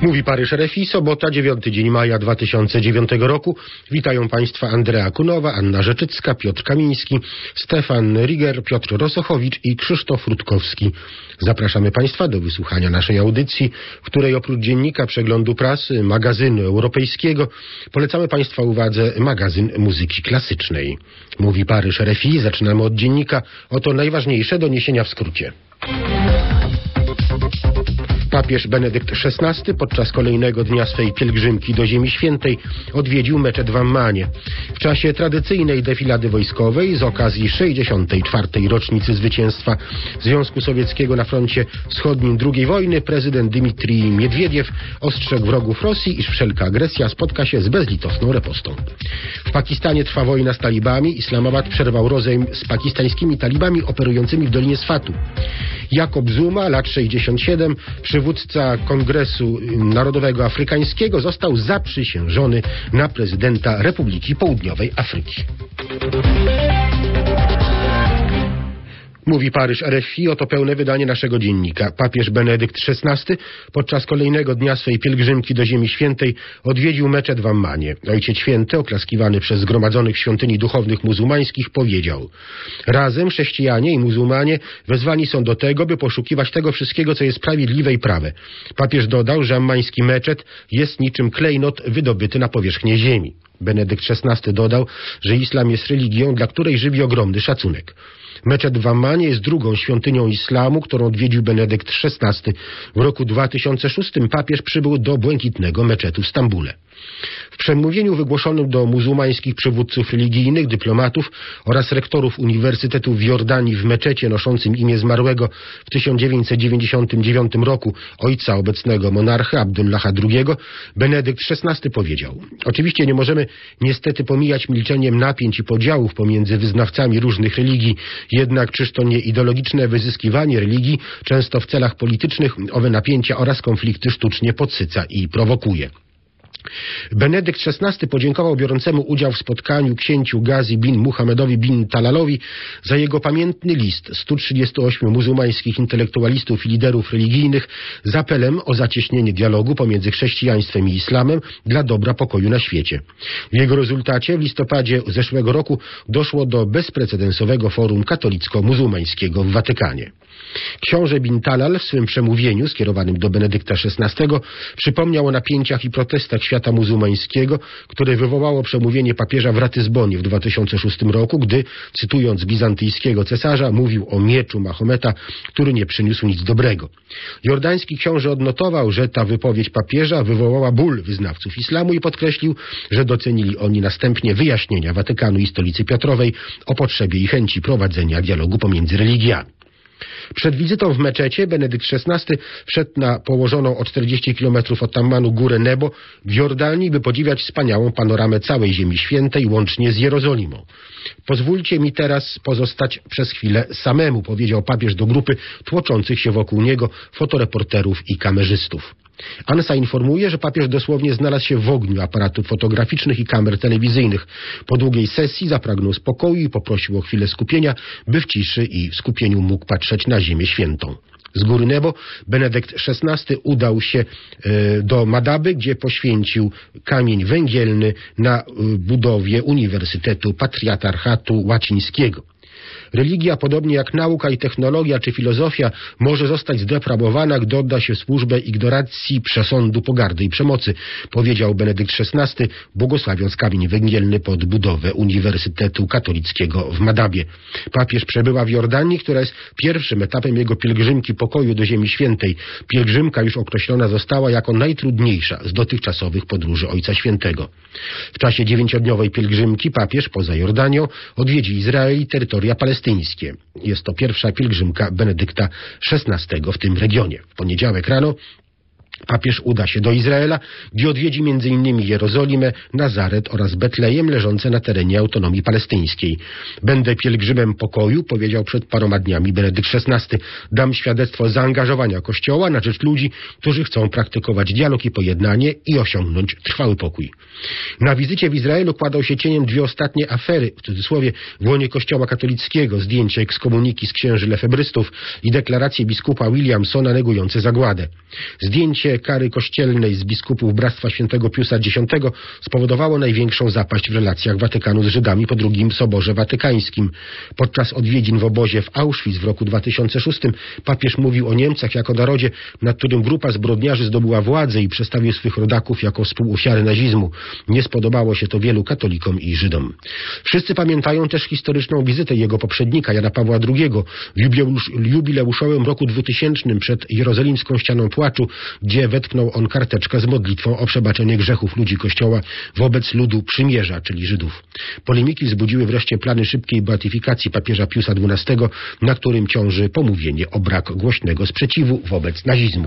Mówi Paryż RFI, sobota, 9 dzień maja 2009 roku. Witają Państwa Andrea Kunowa, Anna Rzeczycka, Piotr Kamiński, Stefan Riger, Piotr Rosochowicz i Krzysztof Rutkowski. Zapraszamy Państwa do wysłuchania naszej audycji, w której oprócz dziennika przeglądu prasy, magazynu europejskiego, polecamy Państwa uwadze magazyn muzyki klasycznej. Mówi Paryż RFI, zaczynamy od dziennika. Oto najważniejsze doniesienia w skrócie. Papież Benedykt XVI podczas kolejnego dnia swej pielgrzymki do Ziemi Świętej odwiedził meczet w Ammanie. W czasie tradycyjnej defilady wojskowej z okazji 64. rocznicy zwycięstwa Związku Sowieckiego na froncie wschodnim II wojny prezydent Dmitrij Miedwiediew ostrzegł wrogów Rosji, iż wszelka agresja spotka się z bezlitosną repostą. W Pakistanie trwa wojna z talibami. Islamabad przerwał rozejm z pakistańskimi talibami operującymi w Dolinie Swatu. Jacob Zuma, lat 67, przywódca Kongresu Narodowego Afrykańskiego, został zaprzysiężony na prezydenta Republiki Południowej Afryki. Mówi Paryż RFI, oto pełne wydanie naszego dziennika. Papież Benedykt XVI podczas kolejnego dnia swej pielgrzymki do Ziemi Świętej odwiedził meczet w Ammanie. Ojciec Święty, oklaskiwany przez zgromadzonych w świątyni duchownych muzułmańskich, powiedział: razem chrześcijanie i muzułmanie wezwani są do tego, by poszukiwać tego wszystkiego, co jest sprawiedliwe i prawe. Papież dodał, że ammański meczet jest niczym klejnot wydobyty na powierzchnię ziemi. Benedykt XVI dodał, że islam jest religią, dla której żywi ogromny szacunek. Meczet w Ammanie jest drugą świątynią islamu, którą odwiedził Benedykt XVI. W roku 2006 papież przybył do błękitnego meczetu w Stambule. W przemówieniu wygłoszonym do muzułmańskich przywódców religijnych, dyplomatów oraz rektorów uniwersytetów w Jordanii w meczecie noszącym imię zmarłego w 1999 roku ojca obecnego monarchy Abdullaha II, Benedykt XVI powiedział: oczywiście nie możemy niestety pomijać milczeniem napięć i podziałów pomiędzy wyznawcami różnych religii, jednak czyż to nie ideologiczne wyzyskiwanie religii, często w celach politycznych, owe napięcia oraz konflikty sztucznie podsyca i prowokuje. Benedykt XVI podziękował biorącemu udział w spotkaniu księciu Gazi bin Muhammedowi bin Talalowi za jego pamiętny list 138 muzułmańskich intelektualistów i liderów religijnych z apelem o zacieśnienie dialogu pomiędzy chrześcijaństwem i islamem dla dobra pokoju na świecie. W jego rezultacie w listopadzie zeszłego roku doszło do bezprecedensowego forum katolicko-muzułmańskiego w Watykanie. Książę bin Talal w swym przemówieniu skierowanym do Benedykta XVI przypomniał o napięciach i protestach świata muzułmańskiego, które wywołało przemówienie papieża w Ratyzbonie w 2006 roku, gdy, cytując bizantyjskiego cesarza, mówił o mieczu Mahometa, który nie przyniósł nic dobrego. Jordański książę odnotował, że ta wypowiedź papieża wywołała ból wyznawców islamu i podkreślił, że docenili oni następnie wyjaśnienia Watykanu i Stolicy Piotrowej o potrzebie i chęci prowadzenia dialogu pomiędzy religiami. Przed wizytą w meczecie Benedykt XVI wszedł na położoną o 40 km od Ammanu górę Nebo w Jordanii, by podziwiać wspaniałą panoramę całej Ziemi Świętej, łącznie z Jerozolimą. Pozwólcie mi teraz pozostać przez chwilę samemu, powiedział papież do grupy tłoczących się wokół niego fotoreporterów i kamerzystów. ANSA informuje, że papież dosłownie znalazł się w ogniu aparatów fotograficznych i kamer telewizyjnych. Po długiej sesji zapragnął spokoju i poprosił o chwilę skupienia, by w ciszy i w skupieniu mógł patrzeć na Ziemię Świętą. Z góry Nebo Benedykt XVI udał się do Madaby, gdzie poświęcił kamień węgielny na budowie Uniwersytetu Patriarchatu Łacińskiego. Religia, podobnie jak nauka i technologia czy filozofia, może zostać zdeprawowana, gdy odda się w służbę ignorancji, przesądu, pogardy i przemocy, powiedział Benedykt XVI, błogosławiąc kamień węgielny pod budowę Uniwersytetu Katolickiego w Madabie. Papież przebywa w Jordanii, która jest pierwszym etapem jego pielgrzymki pokoju do Ziemi Świętej. Pielgrzymka już określona została jako najtrudniejsza z dotychczasowych podróży Ojca Świętego. W czasie 9-dniowej pielgrzymki papież poza Jordanią odwiedzi Izrael i terytoria palestyńskie. Jest to pierwsza pielgrzymka Benedykta XVI w tym regionie. W poniedziałek rano papież uda się do Izraela, gdzie odwiedzi m.in. Jerozolimę, Nazaret oraz Betlejem leżące na terenie autonomii palestyńskiej. Będę pielgrzymem pokoju, powiedział przed paroma dniami Benedykt XVI. Dam świadectwo zaangażowania Kościoła na rzecz ludzi, którzy chcą praktykować dialog i pojednanie i osiągnąć trwały pokój. Na wizycie w Izraelu kładą się cieniem dwie ostatnie afery, w cudzysłowie, w łonie Kościoła katolickiego, zdjęcie ekskomuniki z księży lefebrystów i deklaracje biskupa Williamsona negujące zagładę. Zdjęcie Zdjęcie kary kościelnej z biskupów Bractwa Świętego Piusa X spowodowało największą zapaść w relacjach Watykanu z Żydami po II Soborze Watykańskim. Podczas odwiedzin w obozie w Auschwitz w roku 2006 papież mówił o Niemcach jako narodzie, nad którym grupa zbrodniarzy zdobyła władzę i przedstawił swych rodaków jako współofiary nazizmu. Nie spodobało się to wielu katolikom i Żydom. Wszyscy pamiętają też historyczną wizytę jego poprzednika, Jana Pawła II, w jubileuszowym roku 2000 przed jerozolimską ścianą płaczu, gdzie wetknął on karteczkę z modlitwą o przebaczenie grzechów ludzi Kościoła wobec ludu przymierza, czyli Żydów. Polemiki wzbudziły wreszcie plany szybkiej beatyfikacji papieża Piusa XII, na którym ciąży pomówienie o brak głośnego sprzeciwu wobec nazizmu.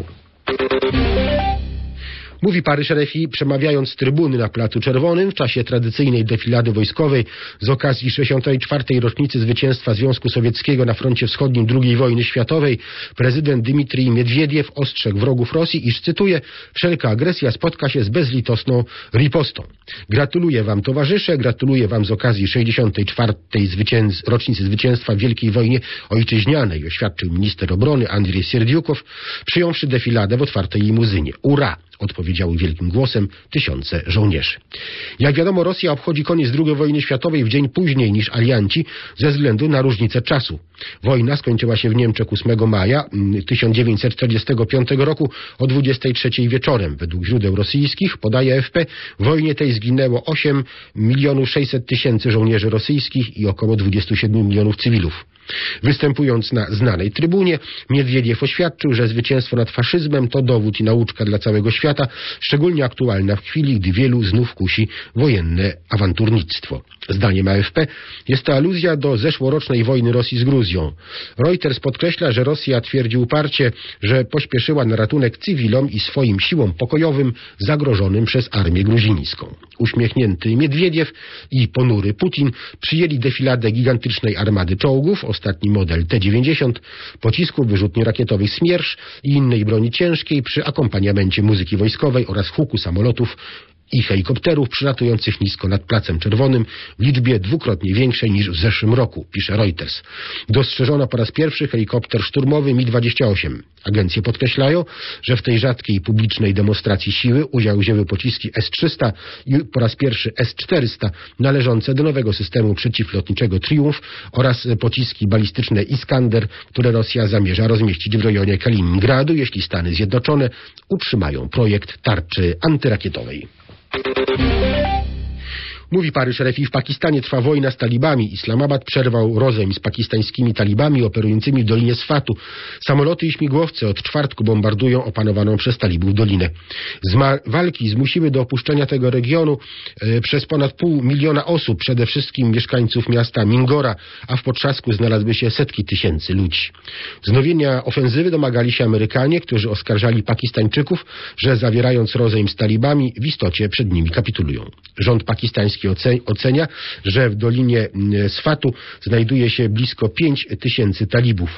Mówi Paryż RFI, przemawiając z trybuny na Placu Czerwonym w czasie tradycyjnej defilady wojskowej z okazji 64. rocznicy zwycięstwa Związku Sowieckiego na froncie wschodnim II wojny światowej. Prezydent Dmitrij Miedwiediew ostrzegł wrogów Rosji, iż, cytuję, wszelka agresja spotka się z bezlitosną ripostą. Gratuluję wam, towarzysze, gratuluję wam z okazji 64. rocznicy zwycięstwa w Wielkiej Wojnie Ojczyźnianej, oświadczył minister obrony Andrzej Sierdziukow, przyjąwszy defiladę w otwartej limuzynie. Ura! Odpowiedziały wielkim głosem tysiące żołnierzy. Jak wiadomo, Rosja obchodzi koniec II wojny światowej w dzień później niż alianci ze względu na różnicę czasu. Wojna skończyła się w Niemczech 8 maja 1945 roku o 23 wieczorem. Według źródeł rosyjskich, podaje AFP, w wojnie tej zginęło 8 600 000 żołnierzy rosyjskich i około 27 milionów cywilów. Występując na znanej trybunie, Miedwiediew oświadczył, że zwycięstwo nad faszyzmem to dowód i nauczka dla całego świata, szczególnie aktualna w chwili, gdy wielu znów kusi wojenne awanturnictwo. Zdaniem AFP jest to aluzja do zeszłorocznej wojny Rosji z Gruzją. Reuters podkreśla, że Rosja twierdzi uparcie, że pośpieszyła na ratunek cywilom i swoim siłom pokojowym zagrożonym przez armię gruzińską. Uśmiechnięty Miedwiediew i ponury Putin przyjęli defiladę gigantycznej armady czołgów, ostatni model T-90, pocisków wyrzutni rakietowych Smiersz i innej broni ciężkiej przy akompaniamencie muzyki wojskowej oraz huku samolotów i helikopterów przylatujących nisko nad Placem Czerwonym w liczbie dwukrotnie większej niż w zeszłym roku, pisze Reuters. Dostrzeżono po raz pierwszy helikopter szturmowy Mi-28. Agencje podkreślają, że w tej rzadkiej publicznej demonstracji siły udział wzięły pociski S-300 i po raz pierwszy S-400 należące do nowego systemu przeciwlotniczego Triumf oraz pociski balistyczne Iskander, które Rosja zamierza rozmieścić w rejonie Kaliningradu, jeśli Stany Zjednoczone utrzymają projekt tarczy antyrakietowej. Mówi Paryż RFI, w Pakistanie trwa wojna z talibami. Islamabad przerwał rozejm z pakistańskimi talibami operującymi w Dolinie Swatu. Samoloty i śmigłowce od czwartku bombardują opanowaną przez talibów dolinę. Walki zmusiły do opuszczenia tego regionu przez ponad 500 000 osób, przede wszystkim mieszkańców miasta Mingora, a w potrzasku znalazły się setki tysięcy ludzi. Wznowienia ofensywy domagali się Amerykanie, którzy oskarżali Pakistańczyków, że zawierając rozejm z talibami w istocie przed nimi kapitulują. Rząd pakistański ocenia, że w Dolinie Swatu znajduje się blisko 5000 talibów.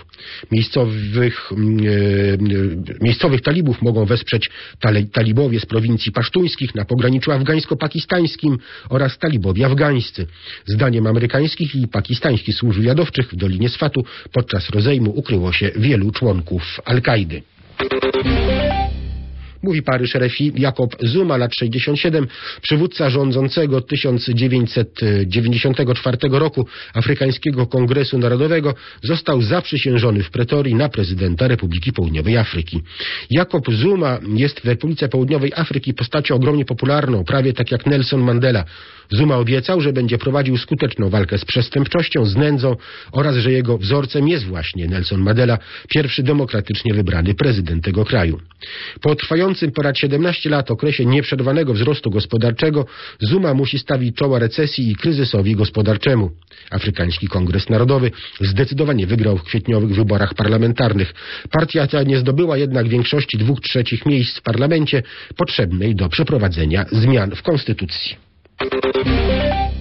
Miejscowych talibów mogą wesprzeć talibowie z prowincji pasztuńskich na pograniczu afgańsko-pakistańskim oraz talibowie afgańscy. Zdaniem amerykańskich i pakistańskich służb wywiadowczych w Dolinie Swatu podczas rozejmu ukryło się wielu członków Al-Kaidy. Mówi Paryż RFI, Jacob Zuma, lat 67, przywódca rządzącego od 1994 roku Afrykańskiego Kongresu Narodowego, został zaprzysiężony w Pretorii na prezydenta Republiki Południowej Afryki. Jacob Zuma jest w Republice Południowej Afryki postacią ogromnie popularną, prawie tak jak Nelson Mandela. Zuma obiecał, że będzie prowadził skuteczną walkę z przestępczością, z nędzą oraz, że jego wzorcem jest właśnie Nelson Mandela, pierwszy demokratycznie wybrany prezydent tego kraju. Po trwającym ponad 17 lat okresie nieprzerwanego wzrostu gospodarczego Zuma musi stawić czoła recesji i kryzysowi gospodarczemu. Afrykański Kongres Narodowy zdecydowanie wygrał w kwietniowych wyborach parlamentarnych. Partia ta nie zdobyła jednak większości 2/3 miejsc w parlamencie potrzebnej do przeprowadzenia zmian w konstytucji.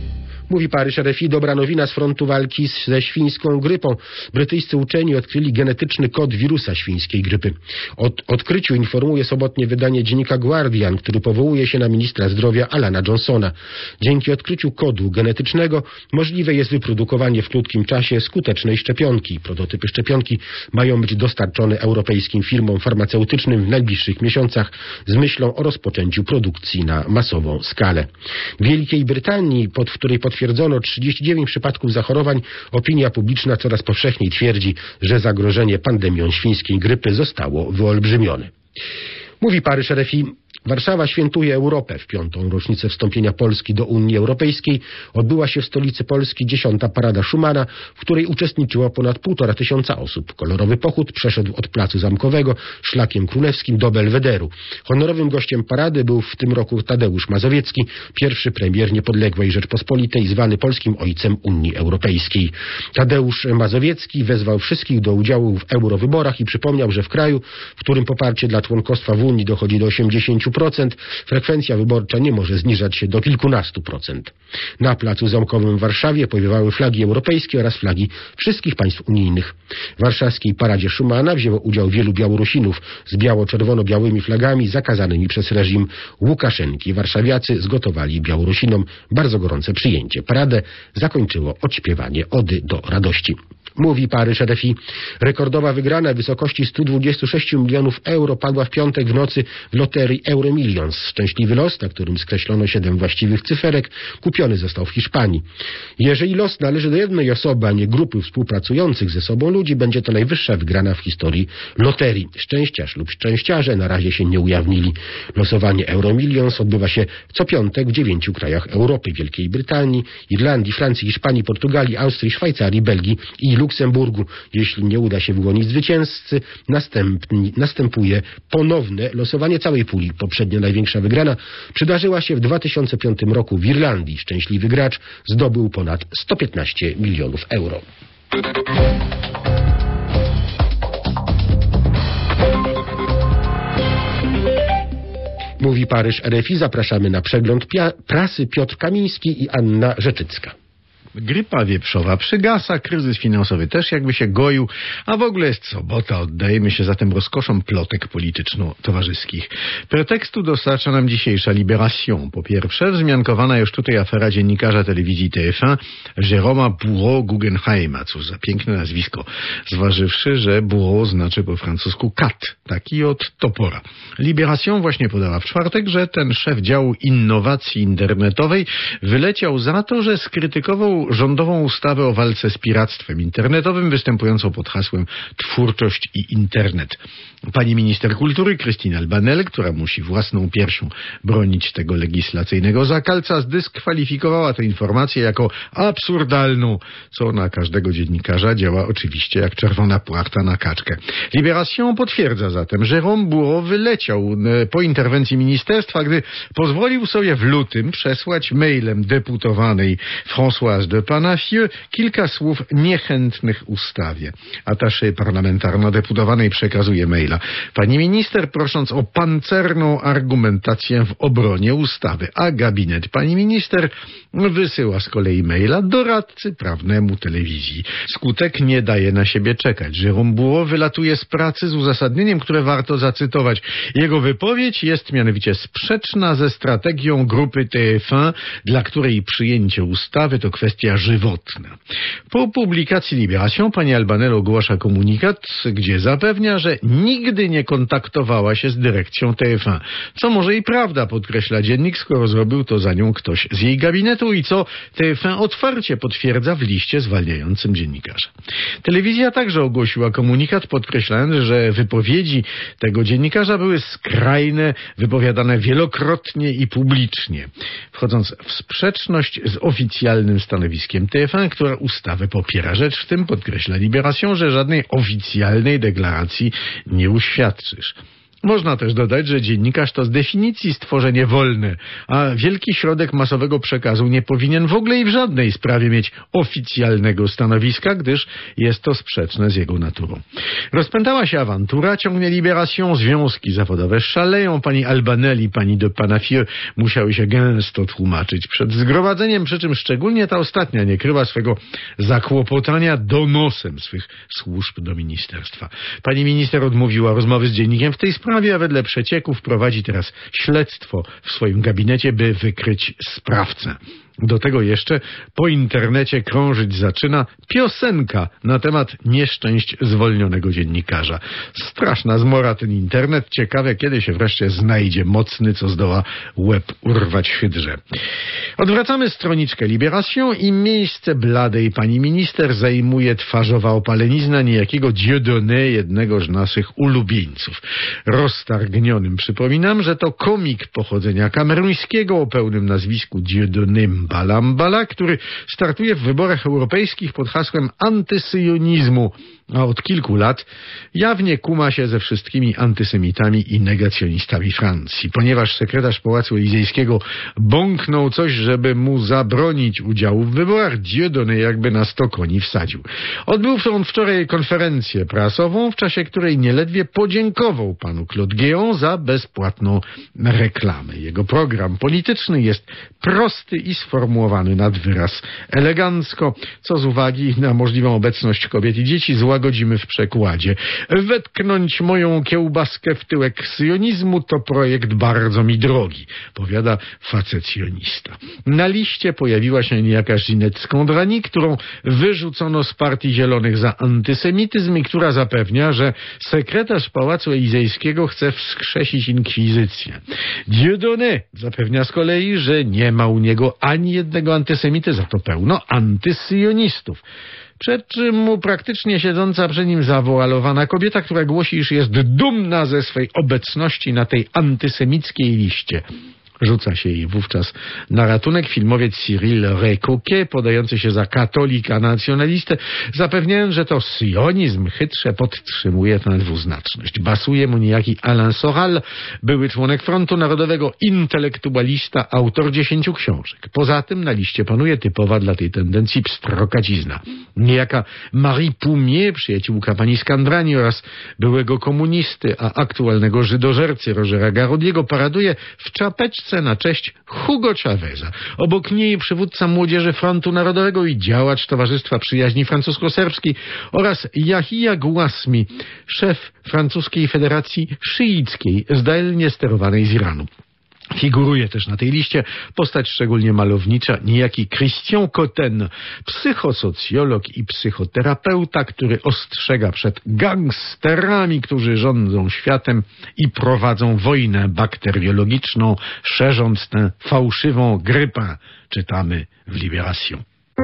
Mówi Paryż RFI, dobra nowina z frontu walki ze świńską grypą. Brytyjscy uczeni odkryli genetyczny kod wirusa świńskiej grypy. O odkryciu informuje sobotnie wydanie dziennika Guardian, który powołuje się na ministra zdrowia Alana Johnsona. Dzięki odkryciu kodu genetycznego możliwe jest wyprodukowanie w krótkim czasie skutecznej szczepionki. Prototypy szczepionki mają być dostarczone europejskim firmom farmaceutycznym w najbliższych miesiącach z myślą o rozpoczęciu produkcji na masową skalę. W Wielkiej Brytanii, w której potwierdzono 39 przypadków zachorowań, opinia publiczna coraz powszechniej twierdzi, że zagrożenie pandemią świńskiej grypy zostało wyolbrzymione. Mówi Paryż RFI. Warszawa świętuje Europę. W 5. rocznicę wstąpienia Polski do Unii Europejskiej odbyła się w stolicy Polski 10. Parada Schumana, w której uczestniczyło ponad 1500 osób. Kolorowy pochód przeszedł od Placu Zamkowego szlakiem królewskim do Belwederu. Honorowym gościem parady był w tym roku Tadeusz Mazowiecki, pierwszy premier niepodległej Rzeczpospolitej, zwany polskim ojcem Unii Europejskiej. Tadeusz Mazowiecki wezwał wszystkich do udziału w eurowyborach i przypomniał, że w kraju, w którym poparcie dla członkostwa w Unii dochodzi do 80%, frekwencja wyborcza nie może zniżać się do kilkunastu procent. Na Placu Zamkowym w Warszawie powiewały flagi europejskie oraz flagi wszystkich państw unijnych. W warszawskiej paradzie Schumana wzięło udział wielu Białorusinów z biało-czerwono-białymi flagami zakazanymi przez reżim Łukaszenki. Warszawiacy zgotowali Białorusinom bardzo gorące przyjęcie. Paradę zakończyło odśpiewanie Ody do radości. Mówi Paryż RFI. Rekordowa wygrana w wysokości 126 milionów euro padła w piątek w nocy w loterii Euromillions. Szczęśliwy los, na którym skreślono 7 właściwych cyferek, kupiony został w Hiszpanii. Jeżeli los należy do jednej osoby, a nie grupy współpracujących ze sobą ludzi, będzie to najwyższa wygrana w historii loterii. Szczęściarz lub szczęściarze na razie się nie ujawnili. Losowanie Euromillions odbywa się co piątek w 9 krajach Europy: Wielkiej Brytanii, Irlandii, Francji, Hiszpanii, Portugalii, Austrii, Szwajcarii, Belgii i Luksemburgu. Jeśli nie uda się wyłonić zwycięzcy, następuje ponowne losowanie całej puli. Poprzednia największa wygrana przydarzyła się w 2005 roku w Irlandii. Szczęśliwy gracz zdobył ponad 115 milionów euro. Mówi Paryż RFI. Zapraszamy na przegląd prasy. Piotr Kamiński i Anna Rzeczycka. Grypa wieprzowa przygasa, kryzys finansowy też jakby się goił, a w ogóle jest sobota, oddajemy się zatem rozkoszom plotek polityczno-towarzyskich. Pretekstu dostarcza nam dzisiejsza Libération. Po pierwsze, wzmiankowana już tutaj afera dziennikarza telewizji TF1 Jérôma Bureau-Guggenheima. Cóż za piękne nazwisko, zważywszy, że Bureau znaczy po francusku kat, taki od topora. Libération właśnie podała w czwartek, że ten szef działu innowacji internetowej wyleciał za to, że skrytykował rządową ustawę o walce z piractwem internetowym, występującą pod hasłem Twórczość i Internet. Pani minister kultury Christine Albanel, która musi własną piersią bronić tego legislacyjnego zakalca, zdyskwalifikowała tę informację jako absurdalną, co na każdego dziennikarza działa oczywiście jak czerwona płachta na kaczkę. Libération potwierdza zatem, że Jérôme Bureau wyleciał po interwencji ministerstwa, gdy pozwolił sobie w lutym przesłać mailem deputowanej Françoise de Panafieux kilka słów niechętnych ustawie. Attaché parlamentarno-deputowanej przekazuje maila. Pani minister, prosząc o pancerną argumentację w obronie ustawy, a gabinet pani minister wysyła z kolei maila doradcy prawnemu telewizji. Skutek nie daje na siebie czekać. Jérôme Bureau wylatuje z pracy z uzasadnieniem, które warto zacytować. Jego wypowiedź jest mianowicie sprzeczna ze strategią grupy TF1, dla której przyjęcie ustawy to kwestia żywotna. Po publikacji Libération pani Albanel ogłasza komunikat, gdzie zapewnia, że nigdy nie kontaktowała się z dyrekcją TF1. Co może i prawda, podkreśla dziennik, skoro zrobił to za nią ktoś z jej gabinetu i co TF1 otwarcie potwierdza w liście zwalniającym dziennikarza. Telewizja także ogłosiła komunikat, podkreślając, że wypowiedzi tego dziennikarza były skrajne, wypowiadane wielokrotnie i publicznie, wchodząc w sprzeczność z oficjalnym stanowiskiem TF1, która ustawę popiera. Rzecz w tym, podkreśla Libération, że żadnej oficjalnej deklaracji nie uświadczysz. Można też dodać, że dziennikarz to z definicji stworzenie wolne, a wielki środek masowego przekazu nie powinien w ogóle i w żadnej sprawie mieć oficjalnego stanowiska, gdyż jest to sprzeczne z jego naturą. Rozpętała się awantura, ciągnie Libération, związki zawodowe szaleją, pani Albanelli, pani de Panafieux musiały się gęsto tłumaczyć przed zgromadzeniem, przy czym szczególnie ta ostatnia nie kryła swego zakłopotania donosem swych służb do ministerstwa. Pani minister odmówiła rozmowy z dziennikiem w tej sprawie, a wedle przecieków prowadzi teraz śledztwo w swoim gabinecie, by wykryć sprawcę. Do tego jeszcze po internecie krążyć zaczyna piosenka na temat nieszczęść zwolnionego dziennikarza. Straszna zmora ten internet. Ciekawe, kiedy się wreszcie znajdzie mocny, co zdoła łeb urwać hydrze. Odwracamy stroniczkę Libération i miejsce bladej pani minister zajmuje twarzowa opalenizna niejakiego Dieudonné, jednego z naszych ulubieńców. Roztargnionym przypominam, że to komik pochodzenia kameruńskiego o pełnym nazwisku Dieudonné Mbala, który startuje w wyborach europejskich pod hasłem antysyjonizmu, a od kilku lat jawnie kuma się ze wszystkimi antysemitami i negacjonistami Francji. Ponieważ sekretarz Pałacu Elizejskiego bąknął coś, żeby mu zabronić udziału w wyborach, Dieudonné jakby na 100 koni wsadził. Odbył on wczoraj konferencję prasową, w czasie której nieledwie podziękował panu Claude Guéant za bezpłatną reklamę. Jego program polityczny jest prosty i sformułowany nad wyraz elegancko, co z uwagi na możliwą obecność kobiet i dzieci złagodzimy w przekładzie. Wetknąć moją kiełbaskę w tyłek syjonizmu to projekt bardzo mi drogi, powiada facecjonista. Na liście pojawiła się niejaka Ginette Scandrani, którą wyrzucono z Partii Zielonych za antysemityzm i która zapewnia, że sekretarz Pałacu Elizejskiego chce wskrzesić inkwizycję. Dieudonné zapewnia z kolei, że nie ma u niego ani jednego antysemity, za to pełno antysyjonistów. Przed czym mu praktycznie siedząca przy nim zawoalowana kobieta, która głosi, iż jest dumna ze swej obecności na tej antysemickiej liście. Rzuca się jej wówczas na ratunek filmowiec Cyril Ray-Coquet, podający się za katolika nacjonalistę, zapewniając, że to syjonizm chytrze podtrzymuje tę dwuznaczność. Basuje mu niejaki Alain Soral, były członek Frontu Narodowego, intelektualista, autor 10 książek. Poza tym na liście panuje typowa dla tej tendencji pstrokacizna. Niejaka Marie Poumier, przyjaciółka pani Scandrani oraz byłego komunisty, a aktualnego żydożercy Rogera Garaudiego, paraduje w czapeczce na cześć Hugo Chaveza. Obok niej przywódca Młodzieży Frontu Narodowego i działacz Towarzystwa Przyjaźni Francusko-Serbskiej oraz Yahya Gouasmi, szef francuskiej federacji szyickiej, zdalnie sterowanej z Iranu. Figuruje też na tej liście postać szczególnie malownicza, niejaki Christian Cotten, psychosocjolog i psychoterapeuta, który ostrzega przed gangsterami, którzy rządzą światem i prowadzą wojnę bakteriologiczną, szerząc tę fałszywą grypę, czytamy w Libération.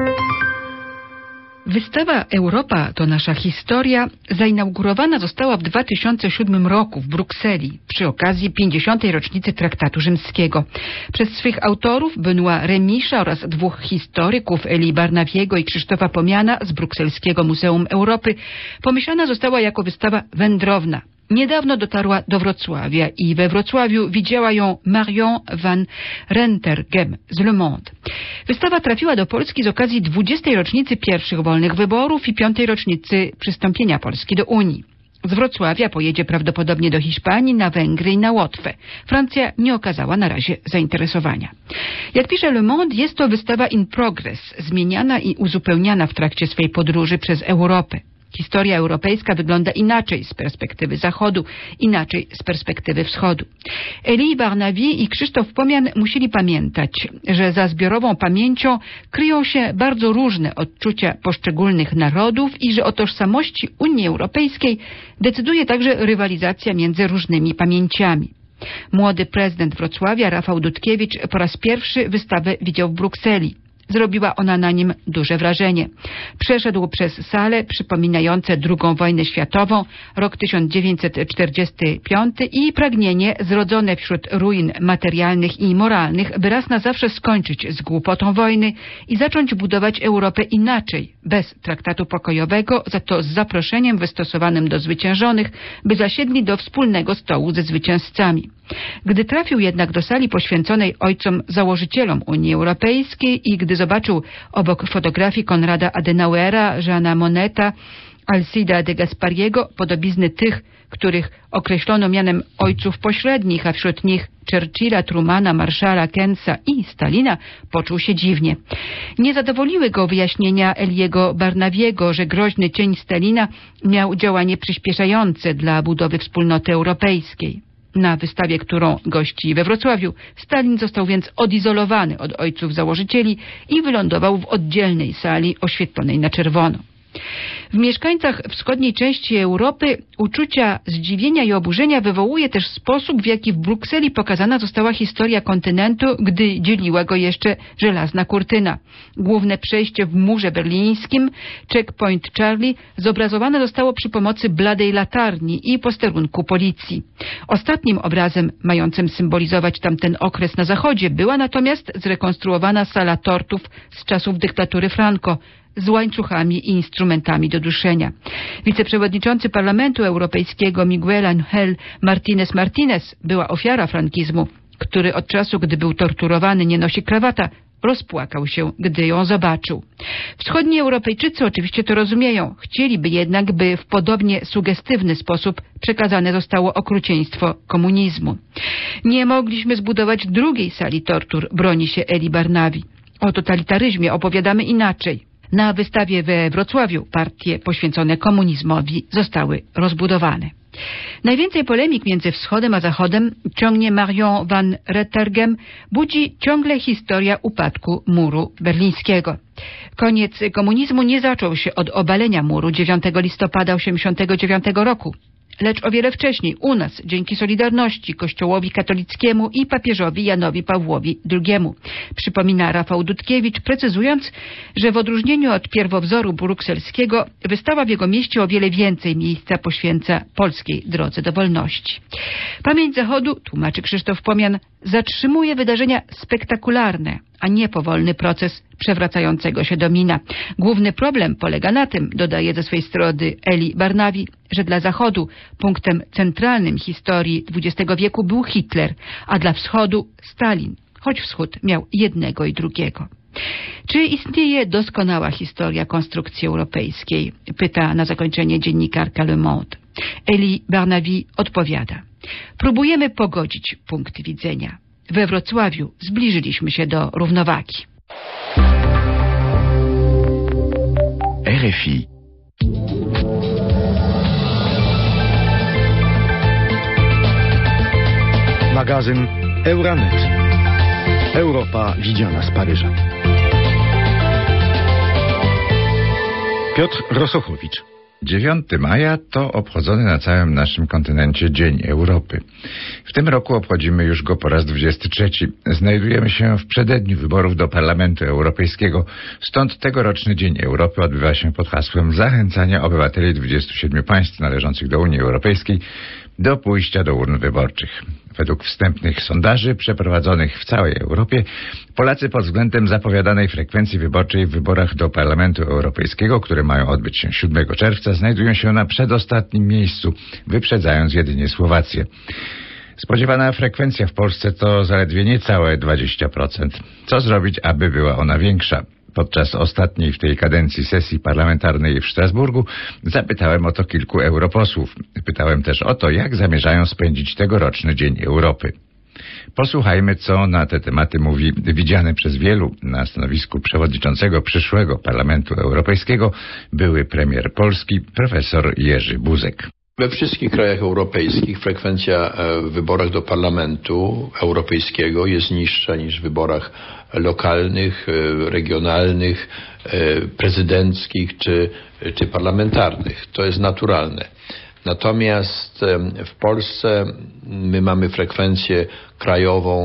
Wystawa Europa to nasza historia zainaugurowana została w 2007 roku w Brukseli przy okazji 50. rocznicy Traktatu Rzymskiego. Przez swych autorów Benoît Remisza oraz 2 historyków, Elie Barnaviego i Krzysztofa Pomiana z Brukselskiego Muzeum Europy pomyślana została jako wystawa wędrowna. Niedawno dotarła do Wrocławia i we Wrocławiu widziała ją Marion van Rentergem z Le Monde. Wystawa trafiła do Polski z okazji 20. rocznicy pierwszych wolnych wyborów i 5. rocznicy przystąpienia Polski do Unii. Z Wrocławia pojedzie prawdopodobnie do Hiszpanii, na Węgry i na Łotwę. Francja nie okazała na razie zainteresowania. Jak pisze Le Monde, jest to wystawa in progress, zmieniana i uzupełniana w trakcie swej podróży przez Europę. Historia europejska wygląda inaczej z perspektywy Zachodu, inaczej z perspektywy Wschodu. Elie Barnavier i Krzysztof Pomian musieli pamiętać, że za zbiorową pamięcią kryją się bardzo różne odczucia poszczególnych narodów i że o tożsamości Unii Europejskiej decyduje także rywalizacja między różnymi pamięciami. Młody prezydent Wrocławia, Rafał Dudkiewicz, po raz pierwszy wystawę widział w Brukseli. Zrobiła ona na nim duże wrażenie. Przeszedł przez sale przypominające II wojnę światową, rok 1945 i pragnienie zrodzone wśród ruin materialnych i moralnych, by raz na zawsze skończyć z głupotą wojny i zacząć budować Europę inaczej, bez traktatu pokojowego, za to z zaproszeniem wystosowanym do zwyciężonych, by zasiedli do wspólnego stołu ze zwycięzcami. Gdy trafił jednak do sali poświęconej ojcom założycielom Unii Europejskiej i gdy zobaczył obok fotografii Konrada Adenauera, Jeana Monneta, Alcida de Gasperiego podobizny tych, których określono mianem ojców pośrednich, a wśród nich Churchilla, Trumana, Marszala, Keynesa i Stalina, poczuł się dziwnie. Nie zadowoliły go wyjaśnienia Eliego Barnaviego, że groźny cień Stalina miał działanie przyspieszające dla budowy wspólnoty europejskiej. Na wystawie, którą gości we Wrocławiu, Stalin został więc odizolowany od ojców założycieli i wylądował w oddzielnej sali oświetlonej na czerwono. W mieszkańcach wschodniej części Europy uczucia zdziwienia i oburzenia wywołuje też sposób, w jaki w Brukseli pokazana została historia kontynentu, gdy dzieliła go jeszcze żelazna kurtyna. Główne przejście w murze berlińskim, Checkpoint Charlie, zobrazowane zostało przy pomocy bladej latarni i posterunku policji. Ostatnim obrazem mającym symbolizować tamten okres na zachodzie była natomiast zrekonstruowana sala tortów z czasów dyktatury Franco, z łańcuchami i instrumentami do duszenia. Wiceprzewodniczący Parlamentu Europejskiego Miguel Ángel Martínez była ofiara frankizmu, który od czasu, gdy był torturowany, nie nosi krawata, rozpłakał się, gdy ją zobaczył. Wschodni Europejczycy oczywiście to rozumieją, chcieliby jednak, by w podobnie sugestywny sposób przekazane zostało okrucieństwo komunizmu. Nie mogliśmy zbudować drugiej sali tortur, broni się Eli Barnavi. O totalitaryzmie opowiadamy inaczej. Na wystawie we Wrocławiu partie poświęcone komunizmowi zostały rozbudowane. Najwięcej polemik między Wschodem a Zachodem ciągnie Marion van Rettergem, budzi ciągle historia upadku muru berlińskiego. Koniec komunizmu nie zaczął się od obalenia muru 9 listopada 1989 roku. Lecz o wiele wcześniej, u nas, dzięki Solidarności, Kościołowi katolickiemu i papieżowi Janowi Pawłowi II. Przypomina Rafał Dudkiewicz, precyzując, że w odróżnieniu od pierwowzoru brukselskiego, wystawa w jego mieście o wiele więcej miejsca poświęca polskiej drodze do wolności. Pamięć Zachodu, tłumaczy Krzysztof Pomian, zatrzymuje wydarzenia spektakularne, a nie powolny proces przewracającego się domina. Główny problem polega na tym, dodaje ze swej strony Eli Barnavi, że dla Zachodu punktem centralnym historii XX wieku był Hitler, a dla Wschodu Stalin, choć Wschód miał jednego i drugiego. Czy istnieje doskonała historia konstrukcji europejskiej? Pyta na zakończenie dziennikarka Le Monde. Eli Barnavi odpowiada. Próbujemy pogodzić punkty widzenia. We Wrocławiu zbliżyliśmy się do równowagi. RFI. Magazyn Euranet. Europa widziana z Paryża. Piotr Rosochowicz. 9 maja to obchodzony na całym naszym kontynencie Dzień Europy. W tym roku obchodzimy już go po raz 23. Znajdujemy się w przededniu wyborów do Parlamentu Europejskiego, stąd tegoroczny Dzień Europy odbywa się pod hasłem zachęcania obywateli 27 państw należących do Unii Europejskiej do pójścia do urn wyborczych. Według wstępnych sondaży przeprowadzonych w całej Europie, Polacy pod względem zapowiadanej frekwencji wyborczej w wyborach do Parlamentu Europejskiego, które mają odbyć się 7 czerwca, znajdują się na przedostatnim miejscu, wyprzedzając jedynie Słowację. Spodziewana frekwencja w Polsce to zaledwie niecałe 20%. Co zrobić, aby była ona większa? Podczas ostatniej w tej kadencji sesji parlamentarnej w Strasburgu zapytałem o to kilku europosłów. Pytałem też o to, jak zamierzają spędzić tegoroczny Dzień Europy. Posłuchajmy, co na te tematy mówi widziany przez wielu na stanowisku przewodniczącego przyszłego Parlamentu Europejskiego były premier Polski profesor Jerzy Buzek. We wszystkich krajach europejskich frekwencja w wyborach do Parlamentu Europejskiego jest niższa niż w wyborach lokalnych, regionalnych, prezydenckich czy parlamentarnych. To jest naturalne. Natomiast w Polsce my mamy frekwencję krajową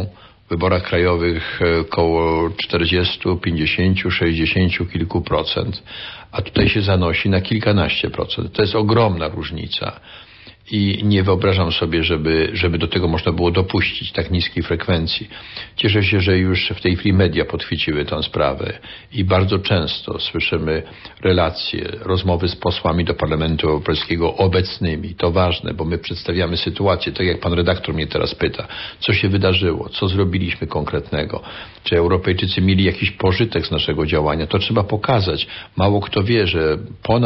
w wyborach krajowych około 40, 50, 60 kilku procent, a tutaj się zanosi na kilkanaście procent. To jest ogromna różnica. I nie wyobrażam sobie, żeby do tego można było dopuścić tak niskiej frekwencji. Cieszę się, że już w tej chwili media podchwyciły tę sprawę i bardzo często słyszymy relacje, rozmowy z posłami do Parlamentu Europejskiego obecnymi. To ważne, bo my przedstawiamy sytuację, tak jak pan redaktor mnie teraz pyta, co się wydarzyło, co zrobiliśmy konkretnego, czy Europejczycy mieli jakiś pożytek z naszego działania. To trzeba pokazać. Mało kto wie, że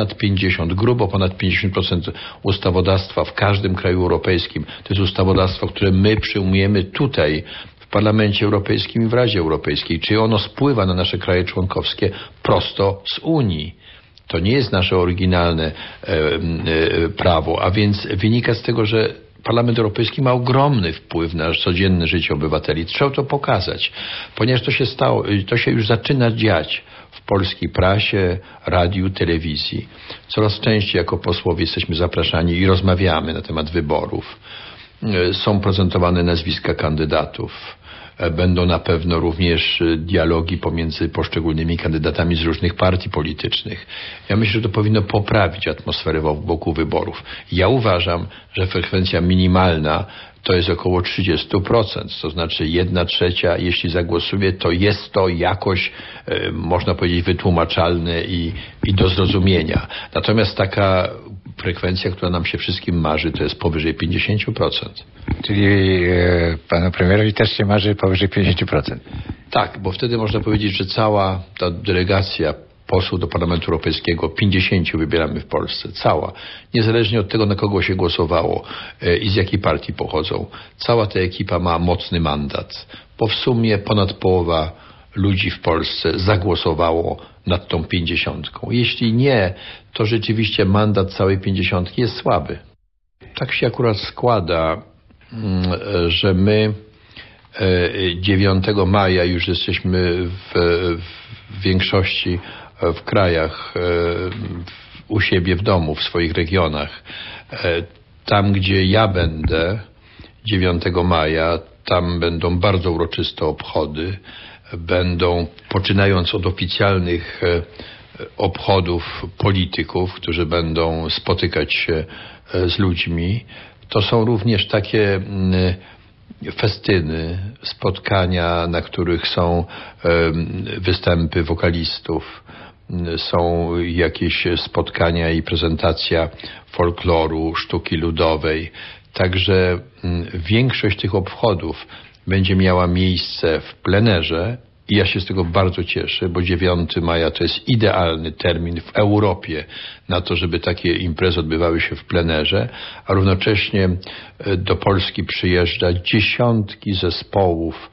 grubo ponad 50% ustawodawstwa w każdym kraju europejskim to jest ustawodawstwo, które my przyjmujemy tutaj w Parlamencie Europejskim i w Radzie Europejskiej. Czyli ono spływa na nasze kraje członkowskie prosto z Unii. To nie jest nasze oryginalne prawo, a więc wynika z tego, że Parlament Europejski ma ogromny wpływ na codzienne życie obywateli. Trzeba to pokazać, ponieważ to się już zaczyna dziać w polskiej prasie, radiu, telewizji. Coraz częściej jako posłowie jesteśmy zapraszani i rozmawiamy na temat wyborów. Są prezentowane nazwiska kandydatów. Będą na pewno również dialogi pomiędzy poszczególnymi kandydatami z różnych partii politycznych. Ja myślę, że to powinno poprawić atmosferę wokół wyborów. Ja uważam, że frekwencja minimalna to jest około 30%, to znaczy 1/3, jeśli zagłosuje, to jest to jakoś, można powiedzieć, wytłumaczalne i do zrozumienia. Natomiast taka frekwencja, która nam się wszystkim marzy, to jest powyżej 50%. Czyli panu premierowi też się marzy powyżej 50%. Tak, bo wtedy można powiedzieć, że cała ta delegacja posłów do Parlamentu Europejskiego, 50 wybieramy w Polsce, cała, niezależnie od tego, na kogo się głosowało i z jakiej partii pochodzą. Cała ta ekipa ma mocny mandat, bo w sumie ponad połowa ludzi w Polsce zagłosowało nad tą 50. Jeśli nie, to rzeczywiście mandat całej 50 jest słaby. Tak się akurat składa, że my 9 maja już jesteśmy w większości w krajach, u siebie w domu, w swoich regionach. Tam, gdzie ja będę 9 maja, tam będą bardzo uroczyste obchody. Będą, poczynając od oficjalnych obchodów polityków, którzy będą spotykać się z ludźmi. To są również takie festyny, spotkania, na których są występy wokalistów, są jakieś spotkania i prezentacja folkloru, sztuki ludowej. Także większość tych obchodów będzie miała miejsce w plenerze i ja się z tego bardzo cieszę, bo 9 maja to jest idealny termin w Europie na to, żeby takie imprezy odbywały się w plenerze, a równocześnie do Polski przyjeżdża dziesiątki zespołów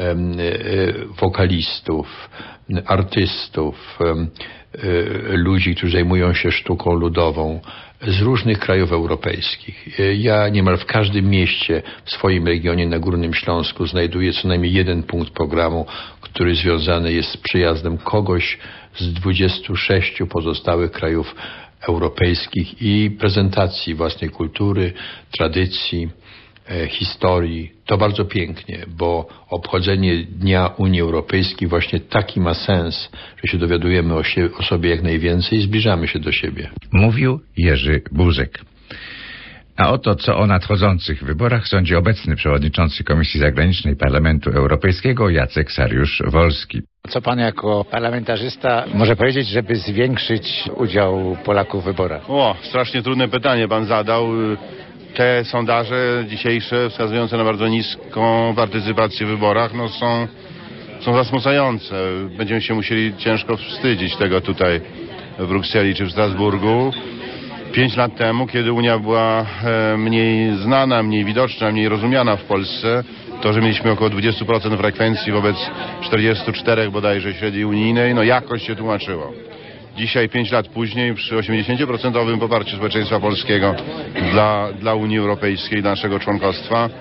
wokalistów, artystów, ludzi, którzy zajmują się sztuką ludową z różnych krajów europejskich. Ja niemal w każdym mieście w swoim regionie na Górnym Śląsku znajduję co najmniej jeden punkt programu, który związany jest z przyjazdem kogoś z 26 pozostałych krajów europejskich i prezentacji własnej kultury, tradycji, historii. To bardzo pięknie, bo obchodzenie Dnia Unii Europejskiej właśnie taki ma sens, że się dowiadujemy o sobie jak najwięcej i zbliżamy się do siebie. Mówił Jerzy Buzek. A oto co o nadchodzących wyborach sądzi obecny przewodniczący Komisji Zagranicznej Parlamentu Europejskiego Jacek Sariusz-Wolski. Co pan jako parlamentarzysta może powiedzieć, żeby zwiększyć udział Polaków w wyborach? Strasznie trudne pytanie pan zadał. Te sondaże dzisiejsze wskazujące na bardzo niską partycypację w wyborach są zasmucające. Będziemy się musieli ciężko wstydzić tego tutaj w Brukseli czy w Strasburgu. 5 lat temu, kiedy Unia była mniej znana, mniej widoczna, mniej rozumiana w Polsce, to, że mieliśmy około 20% frekwencji wobec 44 bodajże średniej unijnej, jakoś się tłumaczyło. Dzisiaj, 5 lat później, przy 80% poparciu społeczeństwa polskiego dla Unii Europejskiej, dla naszego członkostwa,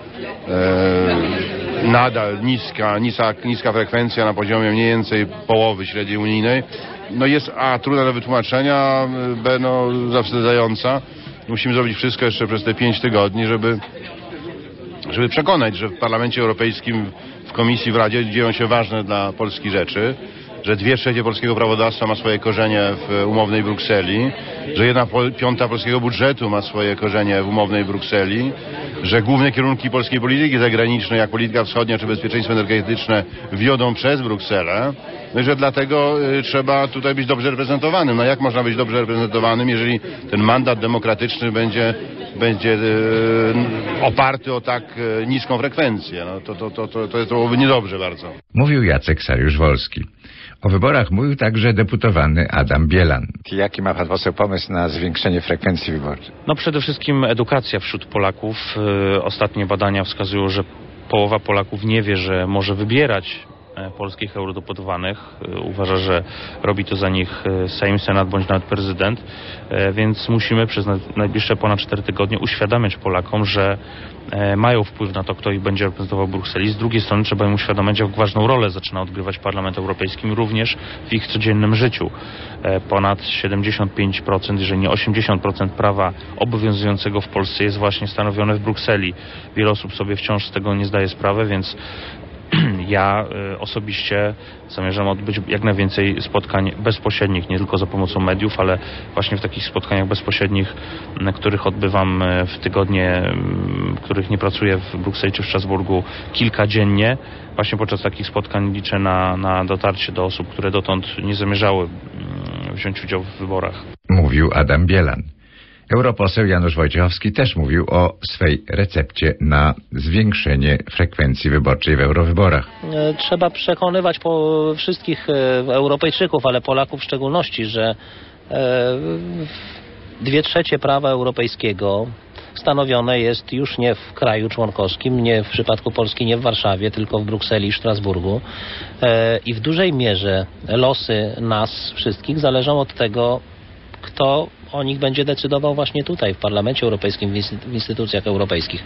nadal niska frekwencja na poziomie mniej więcej połowy średniej unijnej, jest A, trudna do wytłumaczenia, B, zawstydzająca. Musimy zrobić wszystko jeszcze przez te 5 tygodni, żeby przekonać, że w Parlamencie Europejskim w Komisji w Radzie dzieją się ważne dla Polski rzeczy, że 2/3 polskiego prawodawstwa ma swoje korzenie w umownej Brukseli, że 1/5 polskiego budżetu ma swoje korzenie w umownej Brukseli, że główne kierunki polskiej polityki zagranicznej, jak polityka wschodnia czy bezpieczeństwo energetyczne, wiodą przez Brukselę. No i że dlatego trzeba tutaj być dobrze reprezentowanym. No jak można być dobrze reprezentowanym, jeżeli ten mandat demokratyczny będzie oparty o tak niską frekwencję? No to byłoby niedobrze bardzo. Mówił Jacek Sariusz-Wolski. O wyborach mówił także deputowany Adam Bielan. Jaki ma pan poseł pomysł na zwiększenie frekwencji wyborczej? No przede wszystkim edukacja wśród Polaków. Ostatnie badania wskazują, że połowa Polaków nie wie, że może wybierać polskich eurodeputowanych. Uważa, że robi to za nich Sejm, Senat bądź nawet prezydent, więc musimy przez najbliższe ponad 4 tygodnie uświadamiać Polakom, że mają wpływ na to, kto ich będzie reprezentował w Brukseli. Z drugiej strony trzeba im uświadomić, jak ważną rolę zaczyna odgrywać Parlament Europejski również w ich codziennym życiu. Ponad 75%, jeżeli nie 80% prawa obowiązującego w Polsce jest właśnie stanowione w Brukseli. Wiele osób sobie wciąż z tego nie zdaje sprawy, więc ja osobiście zamierzam odbyć jak najwięcej spotkań bezpośrednich, nie tylko za pomocą mediów, ale właśnie w takich spotkaniach bezpośrednich, których odbywam w tygodnie, których nie pracuję w Brukseli czy w Strasburgu, kilka dziennie. Właśnie podczas takich spotkań liczę na dotarcie do osób, które dotąd nie zamierzały wziąć udziału w wyborach. Mówił Adam Bielan. Europoseł Janusz Wojciechowski też mówił o swej recepcie na zwiększenie frekwencji wyborczej w eurowyborach. Trzeba przekonywać wszystkich Europejczyków, ale Polaków w szczególności, że 2/3 prawa europejskiego stanowione jest już nie w kraju członkowskim, nie w przypadku Polski, nie w Warszawie, tylko w Brukseli i Strasburgu. I w dużej mierze losy nas wszystkich zależą od tego, kto o nich będzie decydował właśnie tutaj, w Parlamencie Europejskim, w instytucjach europejskich.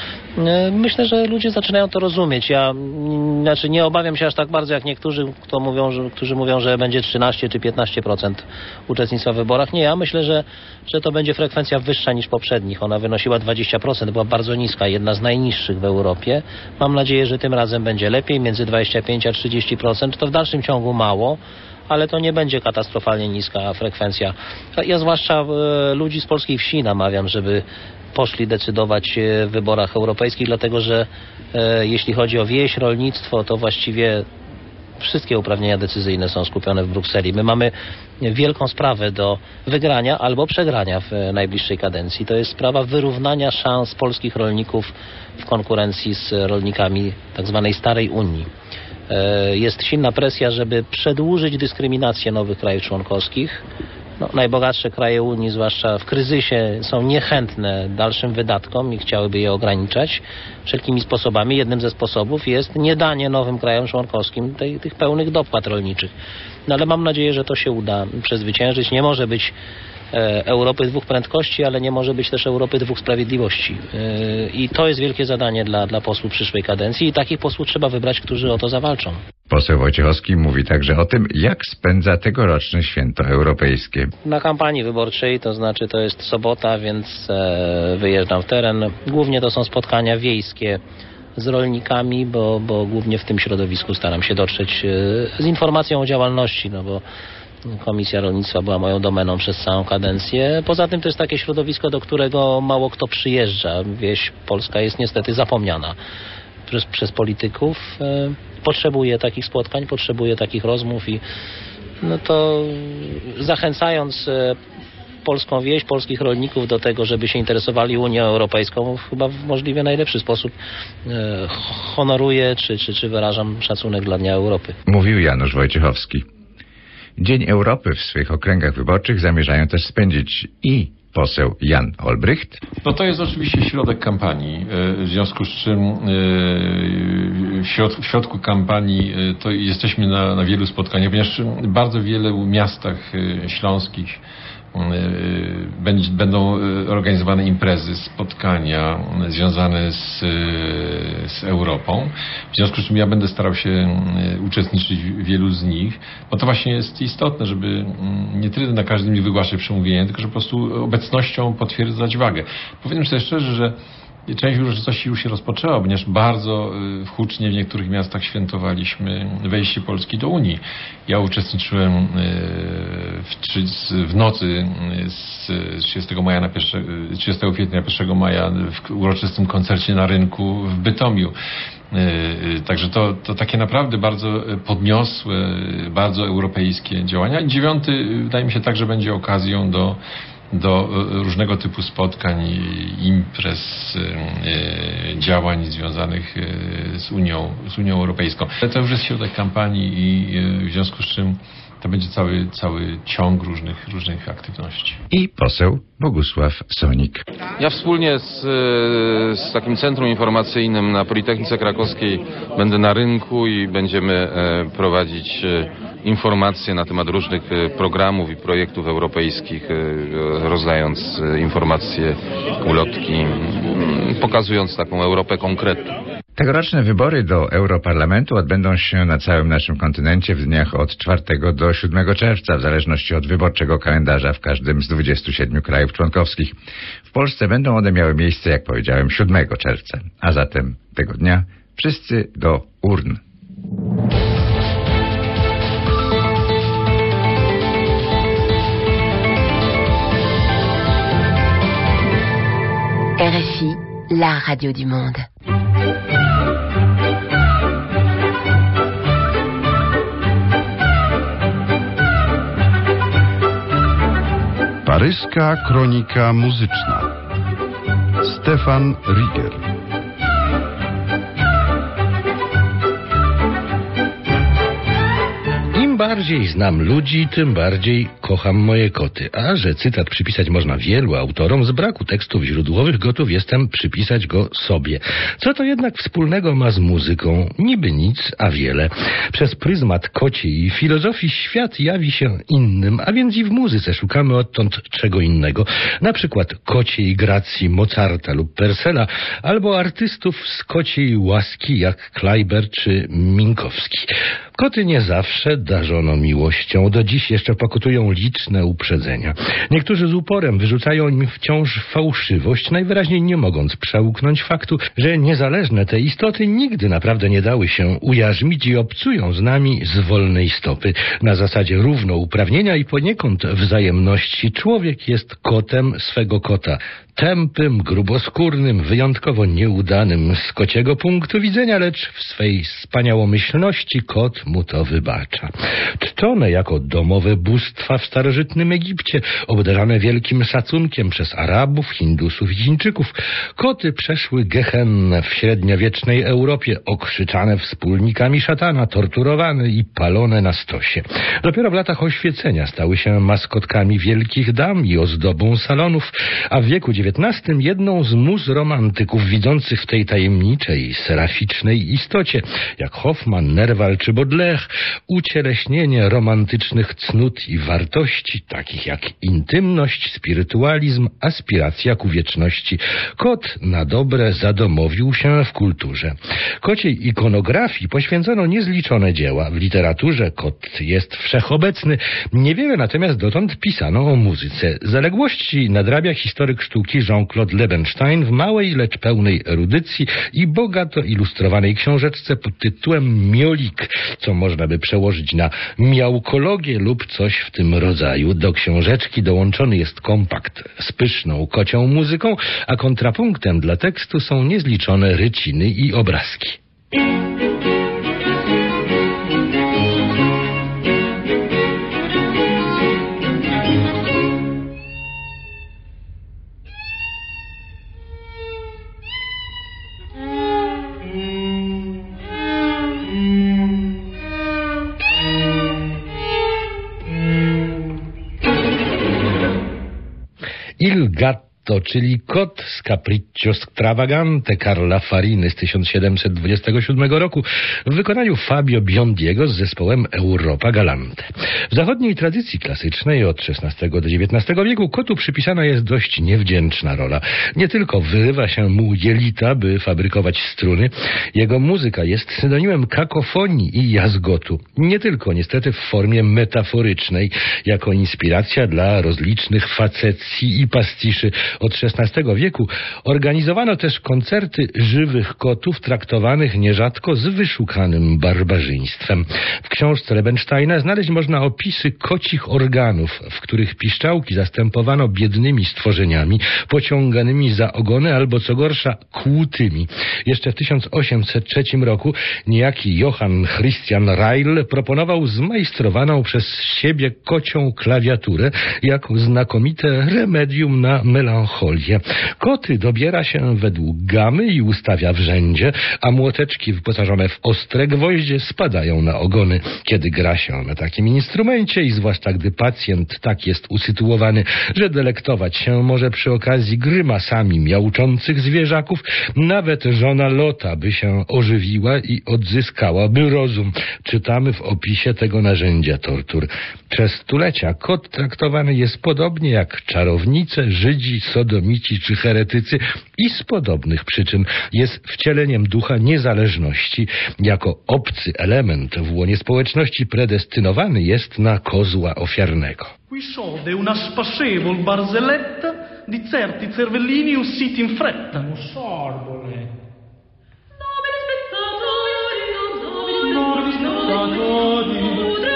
Myślę, że ludzie zaczynają to rozumieć. Ja nie obawiam się aż tak bardzo jak niektórzy, którzy mówią, że będzie 13 czy 15% uczestnictwa w wyborach. Nie, ja myślę, że to będzie frekwencja wyższa niż poprzednich. Ona wynosiła 20%, była bardzo niska, jedna z najniższych w Europie. Mam nadzieję, że tym razem będzie lepiej, między 25 a 30%. To w dalszym ciągu mało, ale to nie będzie katastrofalnie niska frekwencja. Ja zwłaszcza ludzi z polskiej wsi namawiam, żeby poszli decydować w wyborach europejskich, dlatego że jeśli chodzi o wieś, rolnictwo, to właściwie wszystkie uprawnienia decyzyjne są skupione w Brukseli. My mamy wielką sprawę do wygrania albo przegrania w najbliższej kadencji. To jest sprawa wyrównania szans polskich rolników w konkurencji z rolnikami tak zwanej starej Unii. Jest silna presja, żeby przedłużyć dyskryminację nowych krajów członkowskich. Najbogatsze kraje Unii, zwłaszcza w kryzysie, są niechętne dalszym wydatkom i chciałyby je ograniczać wszelkimi sposobami. Jednym ze sposobów jest nie danie nowym krajom członkowskim tych pełnych dopłat rolniczych. Ale mam nadzieję, że to się uda przezwyciężyć. Nie może być Europy 2 prędkości, ale nie może być też Europy 2 sprawiedliwości. I to jest wielkie zadanie dla posłów przyszłej kadencji i takich posłów trzeba wybrać, którzy o to zawalczą. Poseł Wojciechowski mówi także o tym, jak spędza tegoroczne święto europejskie. Na kampanii wyborczej, to znaczy to jest sobota, więc wyjeżdżam w teren. Głównie to są spotkania wiejskie z rolnikami, bo głównie w tym środowisku staram się dotrzeć z informacją o działalności, bo Komisja Rolnictwa była moją domeną przez całą kadencję. Poza tym to jest takie środowisko, do którego mało kto przyjeżdża. Wieś polska jest niestety zapomniana przez polityków. Potrzebuje takich spotkań, potrzebuje takich rozmów i to zachęcając polską wieś, polskich rolników do tego, żeby się interesowali Unią Europejską, chyba w możliwie najlepszy sposób honoruję czy wyrażam szacunek dla Dnia Europy. Mówił Janusz Wojciechowski. Dzień Europy w swych okręgach wyborczych zamierzają też spędzić i poseł Jan Olbrycht. To jest oczywiście środek kampanii, w związku z czym w środku kampanii to jesteśmy na wielu spotkaniach, ponieważ w bardzo wielu miastach śląskich będą organizowane imprezy, spotkania związane z Europą. W związku z czym ja będę starał się uczestniczyć w wielu z nich, bo to właśnie jest istotne, żeby nie tyle na każdym z nich wygłaszać przemówienie, tylko że po prostu obecnością potwierdzać wagę. Powiem sobie szczerze, że Część uroczystości już się rozpoczęła, ponieważ bardzo hucznie w niektórych miastach świętowaliśmy wejście Polski do Unii. Ja uczestniczyłem w nocy z 30 kwietnia na 1 maja w uroczystym koncercie na rynku w Bytomiu. Także to takie naprawdę bardzo podniosłe, bardzo europejskie działania. I 9 wydaje mi się także będzie okazją do różnego typu spotkań, imprez, działań związanych z Unią Europejską. Ale to już jest środek kampanii i w związku z czym to będzie cały ciąg różnych aktywności. I poseł Bogusław Sonik. Ja wspólnie z takim centrum informacyjnym na Politechnice Krakowskiej będę na rynku i będziemy prowadzić informacje na temat różnych programów i projektów europejskich, rozdając informacje, ulotki, pokazując taką Europę konkretną. Tegoroczne wybory do Europarlamentu odbędą się na całym naszym kontynencie w dniach od 4 do 7 czerwca, w zależności od wyborczego kalendarza w każdym z 27 krajów członkowskich. W Polsce będą one miały miejsce, jak powiedziałem, 7 czerwca, a zatem tego dnia wszyscy do urn. RFI, la radio du monde. Paryska kronika muzyczna. Stefan Rieger. Im bardziej znam ludzi, tym bardziej kocham moje koty. A że cytat przypisać można wielu autorom, z braku tekstów źródłowych gotów jestem przypisać go sobie. Co to jednak wspólnego ma z muzyką? Niby nic, a wiele. Przez pryzmat kociej filozofii świat jawi się innym, a więc i w muzyce szukamy odtąd czego innego. Na przykład kociej gracji Mozarta lub Purcella, albo artystów z kociej łaski jak Kleiber czy Minkowski. Koty nie zawsze darzono miłością. Do dziś jeszcze pokutują liczne uprzedzenia. Niektórzy z uporem wyrzucają im wciąż fałszywość, najwyraźniej nie mogąc przełknąć faktu, że niezależne te istoty nigdy naprawdę nie dały się ujarzmić i obcują z nami z wolnej stopy. Na zasadzie równouprawnienia i poniekąd wzajemności człowiek jest kotem swego kota. Tępym, gruboskórnym, wyjątkowo nieudanym z kociego punktu widzenia, lecz w swej wspaniałomyślności kot mu to wybacza. Czczone jako domowe bóstwa w starożytnym Egipcie, obdarzane wielkim szacunkiem przez Arabów, Hindusów i Chińczyków, koty przeszły gehennę w średniowiecznej Europie, okrzyczane wspólnikami szatana, torturowane i palone na stosie. Dopiero w latach oświecenia stały się maskotkami wielkich dam i ozdobą salonów, a w wieku XIX jedną z mus romantyków widzących w tej tajemniczej, seraficznej istocie, jak Hoffman, Nerval czy Baudelaire, ucieleśnienie romantycznych cnót i wartości, takich jak intymność, spirytualizm, aspiracja ku wieczności. Kot na dobre zadomowił się w kulturze. Kociej ikonografii poświęcono niezliczone dzieła. W literaturze kot jest wszechobecny. Niewiele natomiast dotąd pisano o muzyce. Zaległości nadrabia historyk sztuki Jean-Claude Lebenstein w małej, lecz pełnej erudycji i bogato ilustrowanej książeczce pod tytułem Miolik, co można by przełożyć na miałkologię lub coś w tym rodzaju. Do książeczki dołączony jest kompakt z pyszną kocią muzyką, a kontrapunktem dla tekstu są niezliczone ryciny i obrazki. Il Gatto, czyli Kot z Capriccio Stravagante Carla Farini z 1727 roku w wykonaniu Fabio Biondiego z zespołem Europa Galante. W zachodniej tradycji klasycznej od XVI do XIX wieku kotu przypisana jest dość niewdzięczna rola. Nie tylko wyrywa się mu jelita, by fabrykować struny. Jego muzyka jest synonimem kakofonii i jazgotu. Nie tylko niestety w formie metaforycznej, jako inspiracja dla rozlicznych facecji i pastiszy, od XVI wieku organizowano też koncerty żywych kotów traktowanych nierzadko z wyszukanym barbarzyństwem. W książce Lebensteina znaleźć można opisy kocich organów, w których piszczałki zastępowano biednymi stworzeniami, pociąganymi za ogony albo co gorsza kłutymi. Jeszcze w 1803 roku niejaki Johann Christian Reil proponował zmajstrowaną przez siebie kocią klawiaturę jako znakomite remedium na melancholię. Koty dobiera się według gamy i ustawia w rzędzie, a młoteczki wyposażone w ostre gwoździe spadają na ogony. Kiedy gra się na takim instrumencie i zwłaszcza gdy pacjent tak jest usytuowany, że delektować się może przy okazji grymasami miauczących zwierzaków, nawet żona Lota by się ożywiła i odzyskałaby rozum. Czytamy w opisie tego narzędzia tortur. Przez stulecia kot traktowany jest podobnie jak czarownice, Żydzi, sodomici czy heretycy i z podobnych przyczyn jest wcieleniem ducha niezależności. Jako obcy element w łonie społeczności predestynowany jest na kozła ofiarnego. Qui sode una spacevol barzelletta di certi cervellini usciti in fretta. Un sorbole. Nobili spettatori, nobili spettatori.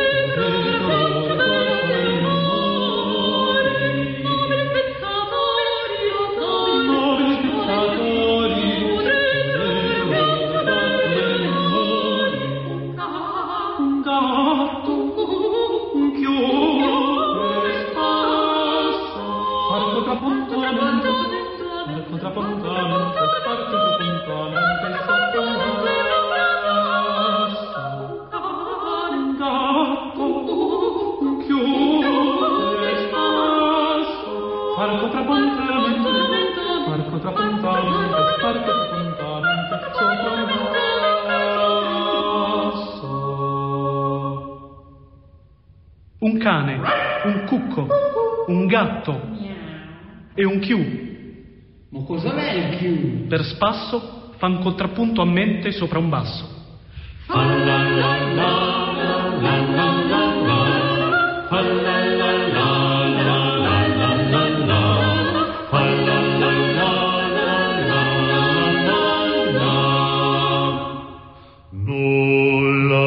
Un cane, un cucco, un gatto e un chiù. Ma cosa è il chiù? Per spasso fan contrappunto a mente sopra un basso. Fa la la la la la la la la. Fa la la la la la la la la. Fa la la la la la la la la. Nulla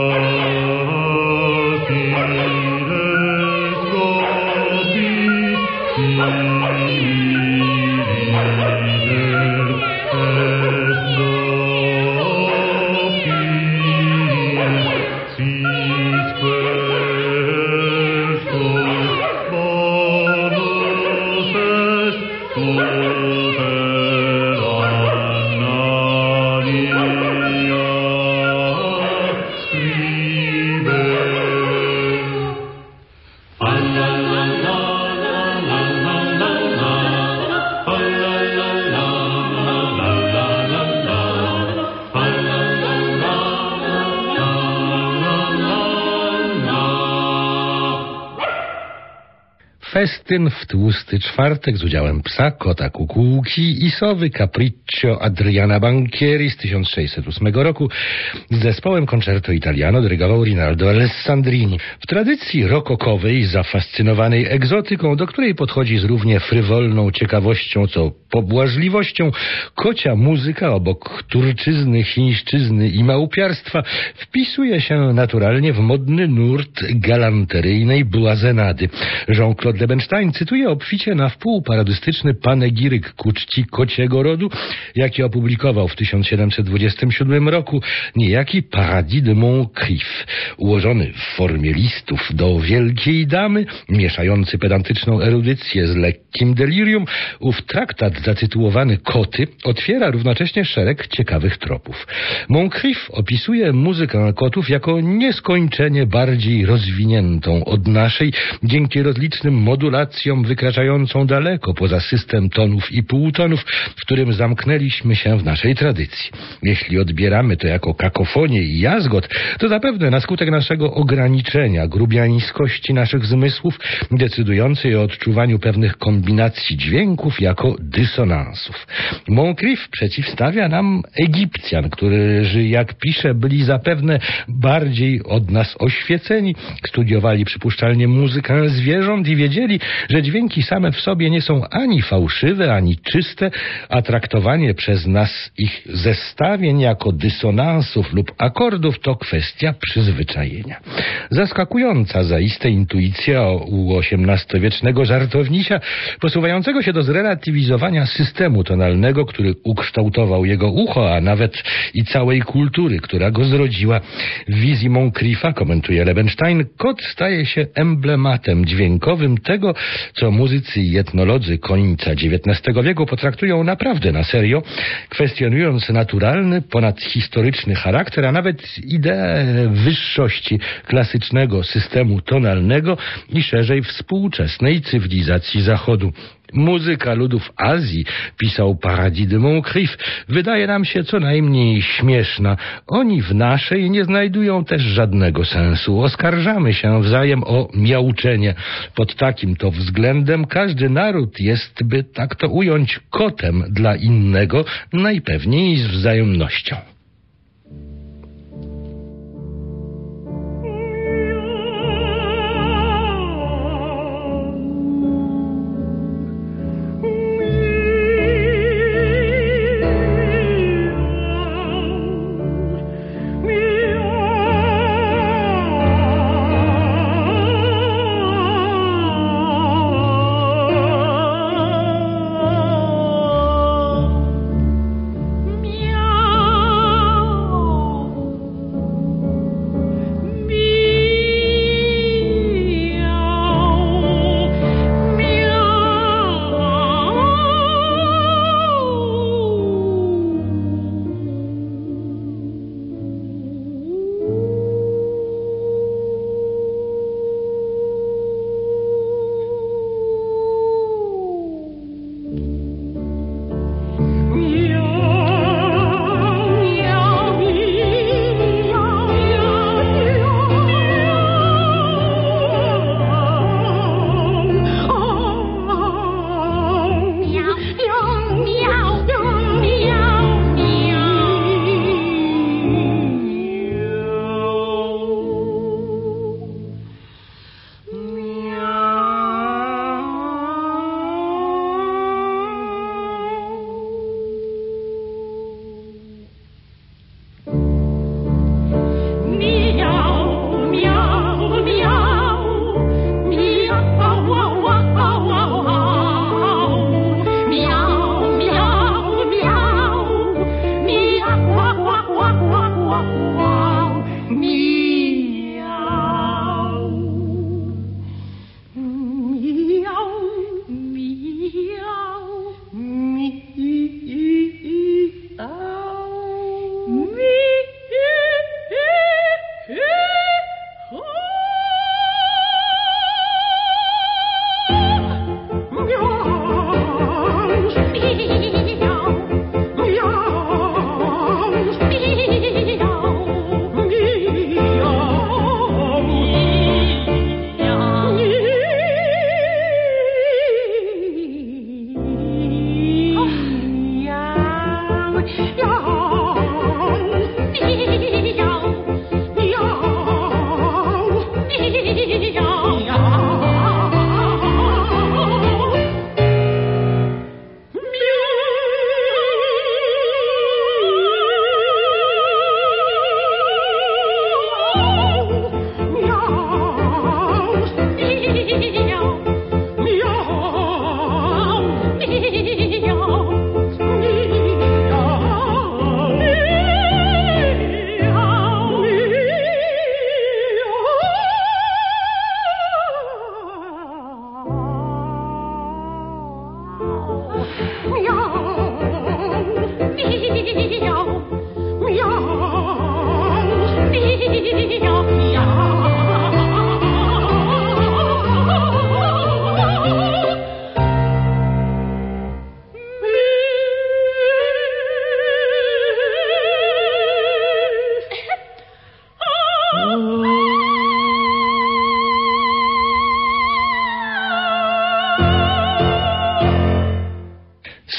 Festyn w tłusty czwartek z udziałem psa, kota Kukułki i sowy Capriccio Adriana Banchieri z 1608 roku z zespołem Concerto Italiano dyrygował Rinaldo Alessandrini. W tradycji rokokowej, zafascynowanej egzotyką, do której podchodzi z równie frywolną ciekawością co pobłażliwością, kocia muzyka obok turczyzny, chińszczyzny i małpiarstwa wpisuje się naturalnie w modny nurt galanteryjnej błazenady. Jean-Claude Lebenstein cytuje obficie na wpół parodystyczny panegiryk ku czci kociego rodu, jaki opublikował w 1727 roku niejaki Paradis de Moncrief, ułożony w formie listów do wielkiej damy, mieszający pedantyczną erudycję z lekkim delirium. Ów traktat zatytułowany Koty otwiera równocześnie szereg ciekawych tropów. Moncrief opisuje muzykę kotów jako nieskończenie bardziej rozwiniętą od naszej, dzięki rozlicznym modulacjom wykraczającą daleko poza system tonów i półtonów, w którym zamknęliśmy się w naszej tradycji. Jeśli odbieramy to jako kakofonię i jazgot, to zapewne na skutek naszego ograniczenia grubiańskości naszych zmysłów, decydującej o odczuwaniu pewnych kombinacji dźwięków jako dysonansów. Moncrief przeciwstawia nam Egipcjan, którzy, jak pisze, byli zapewne bardziej od nas oświeceni, studiowali przypuszczalnie muzykę zwierząt i wiedzieli, wiedzieli, że dźwięki same w sobie nie są ani fałszywe, ani czyste, a traktowanie przez nas ich zestawień jako dysonansów lub akordów to kwestia przyzwyczajenia. Zaskakująca zaiste intuicja u XVIII-wiecznego żartownisia, posuwającego się do zrelatywizowania systemu tonalnego, który ukształtował jego ucho, a nawet i całej kultury, która go zrodziła. W wizji Moncrieffa, komentuje Lebenstein, kot staje się emblematem dźwiękowym tego, co muzycy i etnolodzy końca XIX wieku potraktują naprawdę na serio, kwestionując naturalny, ponadhistoryczny charakter, a nawet ideę wyższości klasycznego systemu tonalnego i szerzej współczesnej cywilizacji Zachodu. Muzyka ludów Azji, pisał Paradis de Moncrief, wydaje nam się co najmniej śmieszna. Oni w naszej nie znajdują też żadnego sensu. Oskarżamy się wzajem o miauczenie. Pod takim to względem każdy naród jest, by tak to ująć, kotem dla innego, najpewniej z wzajemnością.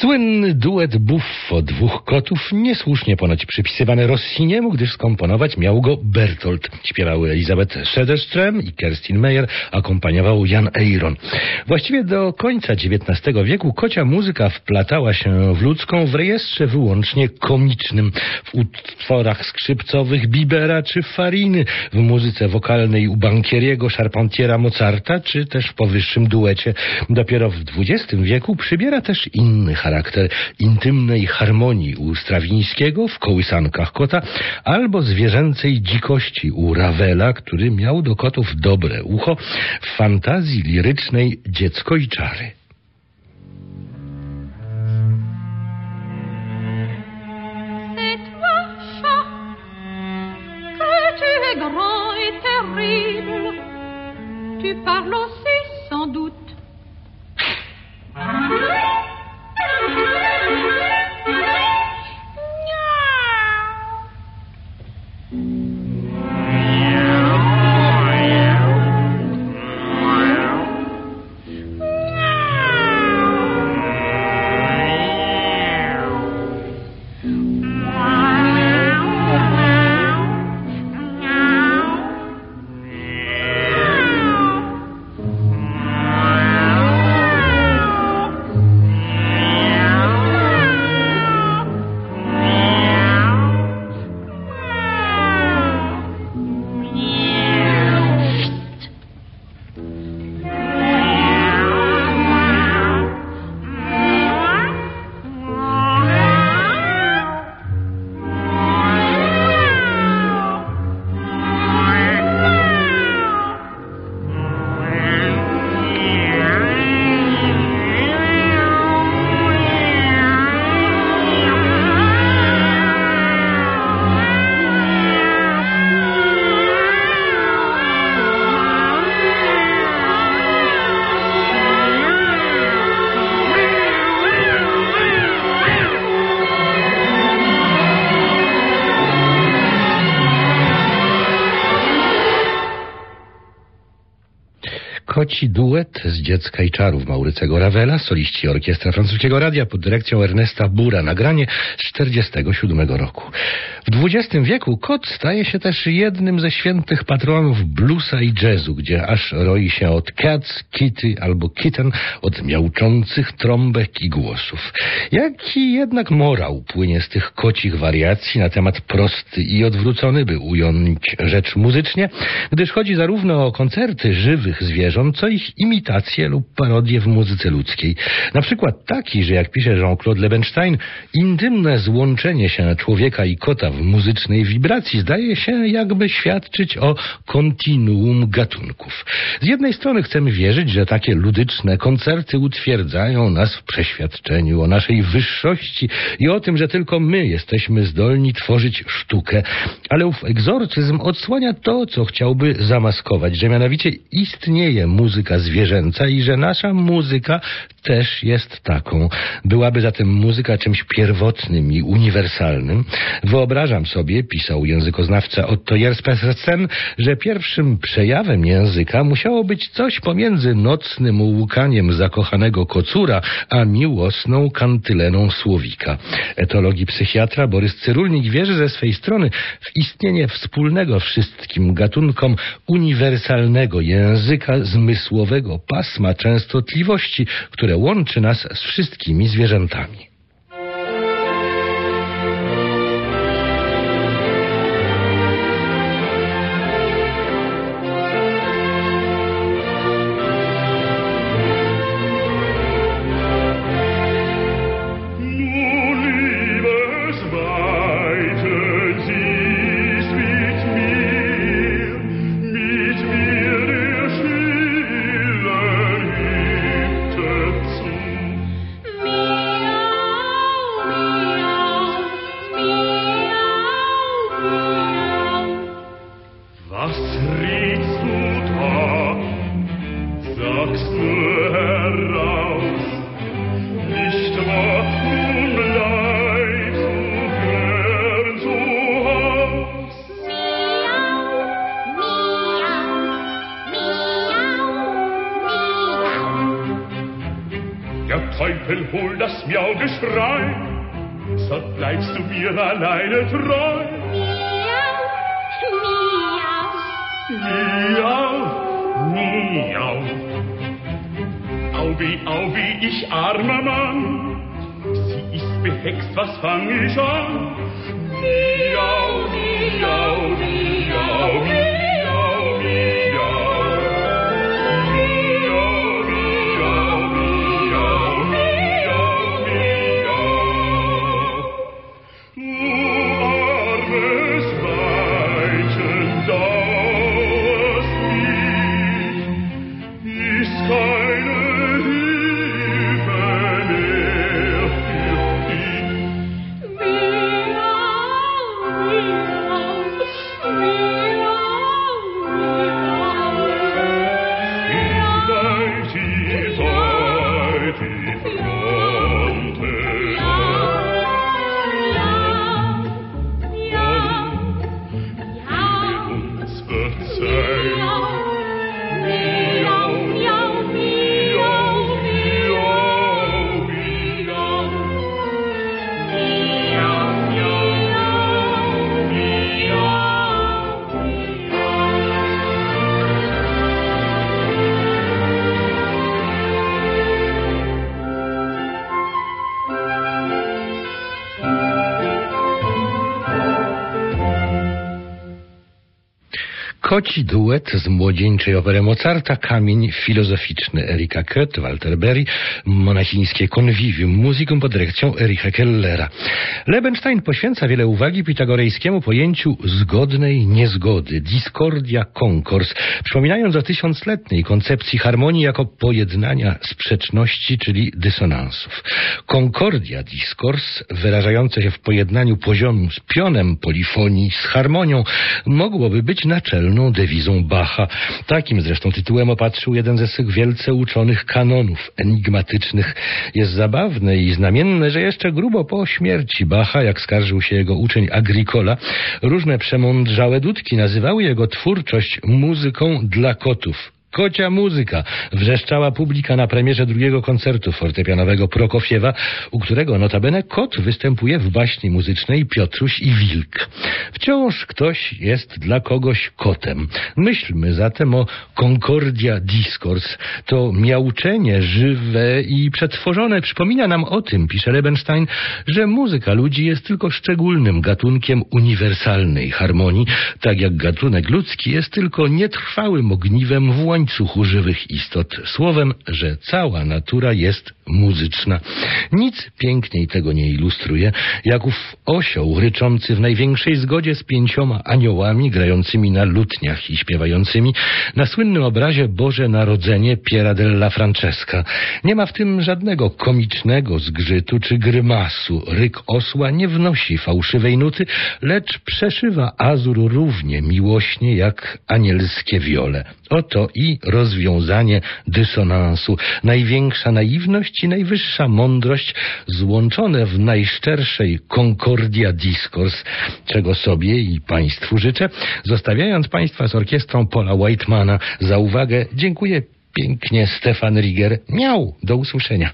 Słynny duet Buffo dwóch kotów, niesłusznie ponoć przypisywany Rossiniemu, gdyż skomponować miał go Bertolt. Śpiewały Elizabeth Söderström i Kerstin Meyer, akompaniował Jan Eiron. Właściwie do końca XIX wieku kocia muzyka wplatała się w ludzką w rejestrze wyłącznie komicznym, w utworach skrzypcowych Bibera czy Fariny, w muzyce wokalnej u Bankieriego, Charpentiera, Mozarta, czy też w powyższym duecie. Dopiero w XX wieku przybiera też inny charakter intymnej harmonii u Strawińskiego w Kołysankach kota, albo zwierzęcej dzikości u Ravela, który miał do kotów dobre ucho, w fantazji lirycznej Dziecko i czary. Grand et terrible, tu parles aussi sans doute. Koci duet z Dziecka i czarów Maurycego Ravela, soliści Orkiestra Francuskiego Radia pod dyrekcją Ernesta Bura, nagranie z 1947 roku. W XX wieku kot staje się też jednym ze świętych patronów bluesa i jazzu, gdzie aż roi się od Cats, Kitty albo Kitten, od miauczących trąbek i głosów. Jaki jednak morał płynie z tych kocich wariacji na temat prosty i odwrócony, by ująć rzecz muzycznie, gdyż chodzi zarówno o koncerty żywych zwierząt, co ich imitacje lub parodie w muzyce ludzkiej. Na przykład taki, że jak pisze Jean-Claude Lebenstein, intymne złączenie się człowieka i kota w muzycznej wibracji zdaje się jakby świadczyć o kontinuum gatunków. Z jednej strony chcemy wierzyć, że takie ludyczne koncerty utwierdzają nas w przeświadczeniu o naszej wyższości i o tym, że tylko my jesteśmy zdolni tworzyć sztukę, ale ów egzorcyzm odsłania to, co chciałby zamaskować, że mianowicie istnieje muzyka zwierzęca i że nasza muzyka też jest taką. Byłaby zatem muzyka czymś pierwotnym i uniwersalnym. Wyobrażam sobie, pisał językoznawca Otto Jespersen, że pierwszym przejawem języka musiało być coś pomiędzy nocnym łukaniem zakochanego kocura, a miłosną kantyleną słowika. Etolog i psychiatra Borys Cyrulnik wierzy ze swej strony w istnienie wspólnego wszystkim gatunkom uniwersalnego języka zmysłowego pasma częstotliwości, które łączy nas z wszystkimi zwierzętami. der Teufel hol das Miaugeschrei, so bleibst du mir alleine treu. Miau, miau. Au wie, ich armer Mann, sie ist behext, was fang ich an? Miau, miau, miau, miau, miau. Koci duet z młodzieńczej opery Mozarta, Kamień filozoficzny Erika Kött, Walter Berry, monachińskie Convivium, muzyką pod dyrekcją Ericha Kellera. Lebenstein poświęca wiele uwagi pitagorejskiemu pojęciu zgodnej niezgody, discordia concords, przypominając o tysiącletniej koncepcji harmonii jako pojednania sprzeczności, czyli dysonansów. Concordia discours, wyrażające się w pojednaniu poziomu z pionem polifonii z harmonią, mogłoby być naczelną dewizą Bacha. Takim zresztą tytułem opatrzył jeden ze swych wielce uczonych kanonów enigmatycznych. Jest zabawne i znamienne, że jeszcze grubo po śmierci Bacha, jak skarżył się jego uczeń Agricola, różne przemądrzałe dudki nazywały jego twórczość muzyką dla kotów. Kocia muzyka, wrzeszczała publika na premierze drugiego koncertu fortepianowego Prokofiewa, u którego notabene kot występuje w baśni muzycznej Piotruś i Wilk. Wciąż ktoś jest dla kogoś kotem. Myślmy zatem o Concordia Discours. To miauczenie żywe i przetworzone przypomina nam o tym, pisze Lebenstein, że muzyka ludzi jest tylko szczególnym gatunkiem uniwersalnej harmonii, tak jak gatunek ludzki jest tylko nietrwałym ogniwem w łańcuchu żywych istot. Słowem, że cała natura jest muzyczna. Nic piękniej tego nie ilustruje, jak ów osioł ryczący w największej zgodzie z 5 aniołami grającymi na lutniach i śpiewającymi na słynnym obrazie Boże Narodzenie Piera della Francesca. Nie ma w tym żadnego komicznego zgrzytu czy grymasu. Ryk osła nie wnosi fałszywej nuty, lecz przeszywa azur równie miłośnie jak anielskie wiole. Oto i rozwiązanie dysonansu. Największa naiwność i najwyższa mądrość złączone w najszczerszej Concordia Discours, czego sobie i Państwu życzę. Zostawiając Państwa z orkiestrą Paula Whitemana za uwagę, dziękuję pięknie, Stefan Rieger. Miał, do usłyszenia.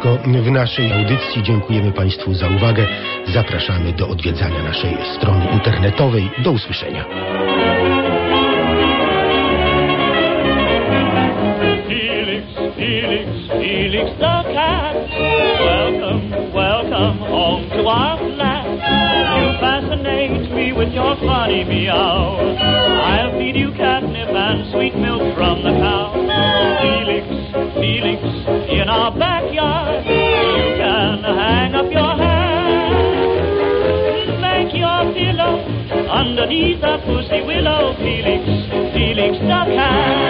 wszystko w naszej audycji. Dziękujemy Państwu za uwagę. Zapraszamy do odwiedzania naszej strony internetowej. Do usłyszenia. Felix, Felix the cat. Welcome, welcome home to our flat. You fascinate me with your funny meow. I'll feed you catnip and sweet milk from the cow. Felix, Felix, in our backyard, you can hang up your hat. Make your pillow underneath a pussy willow. Felix, Felix the cat.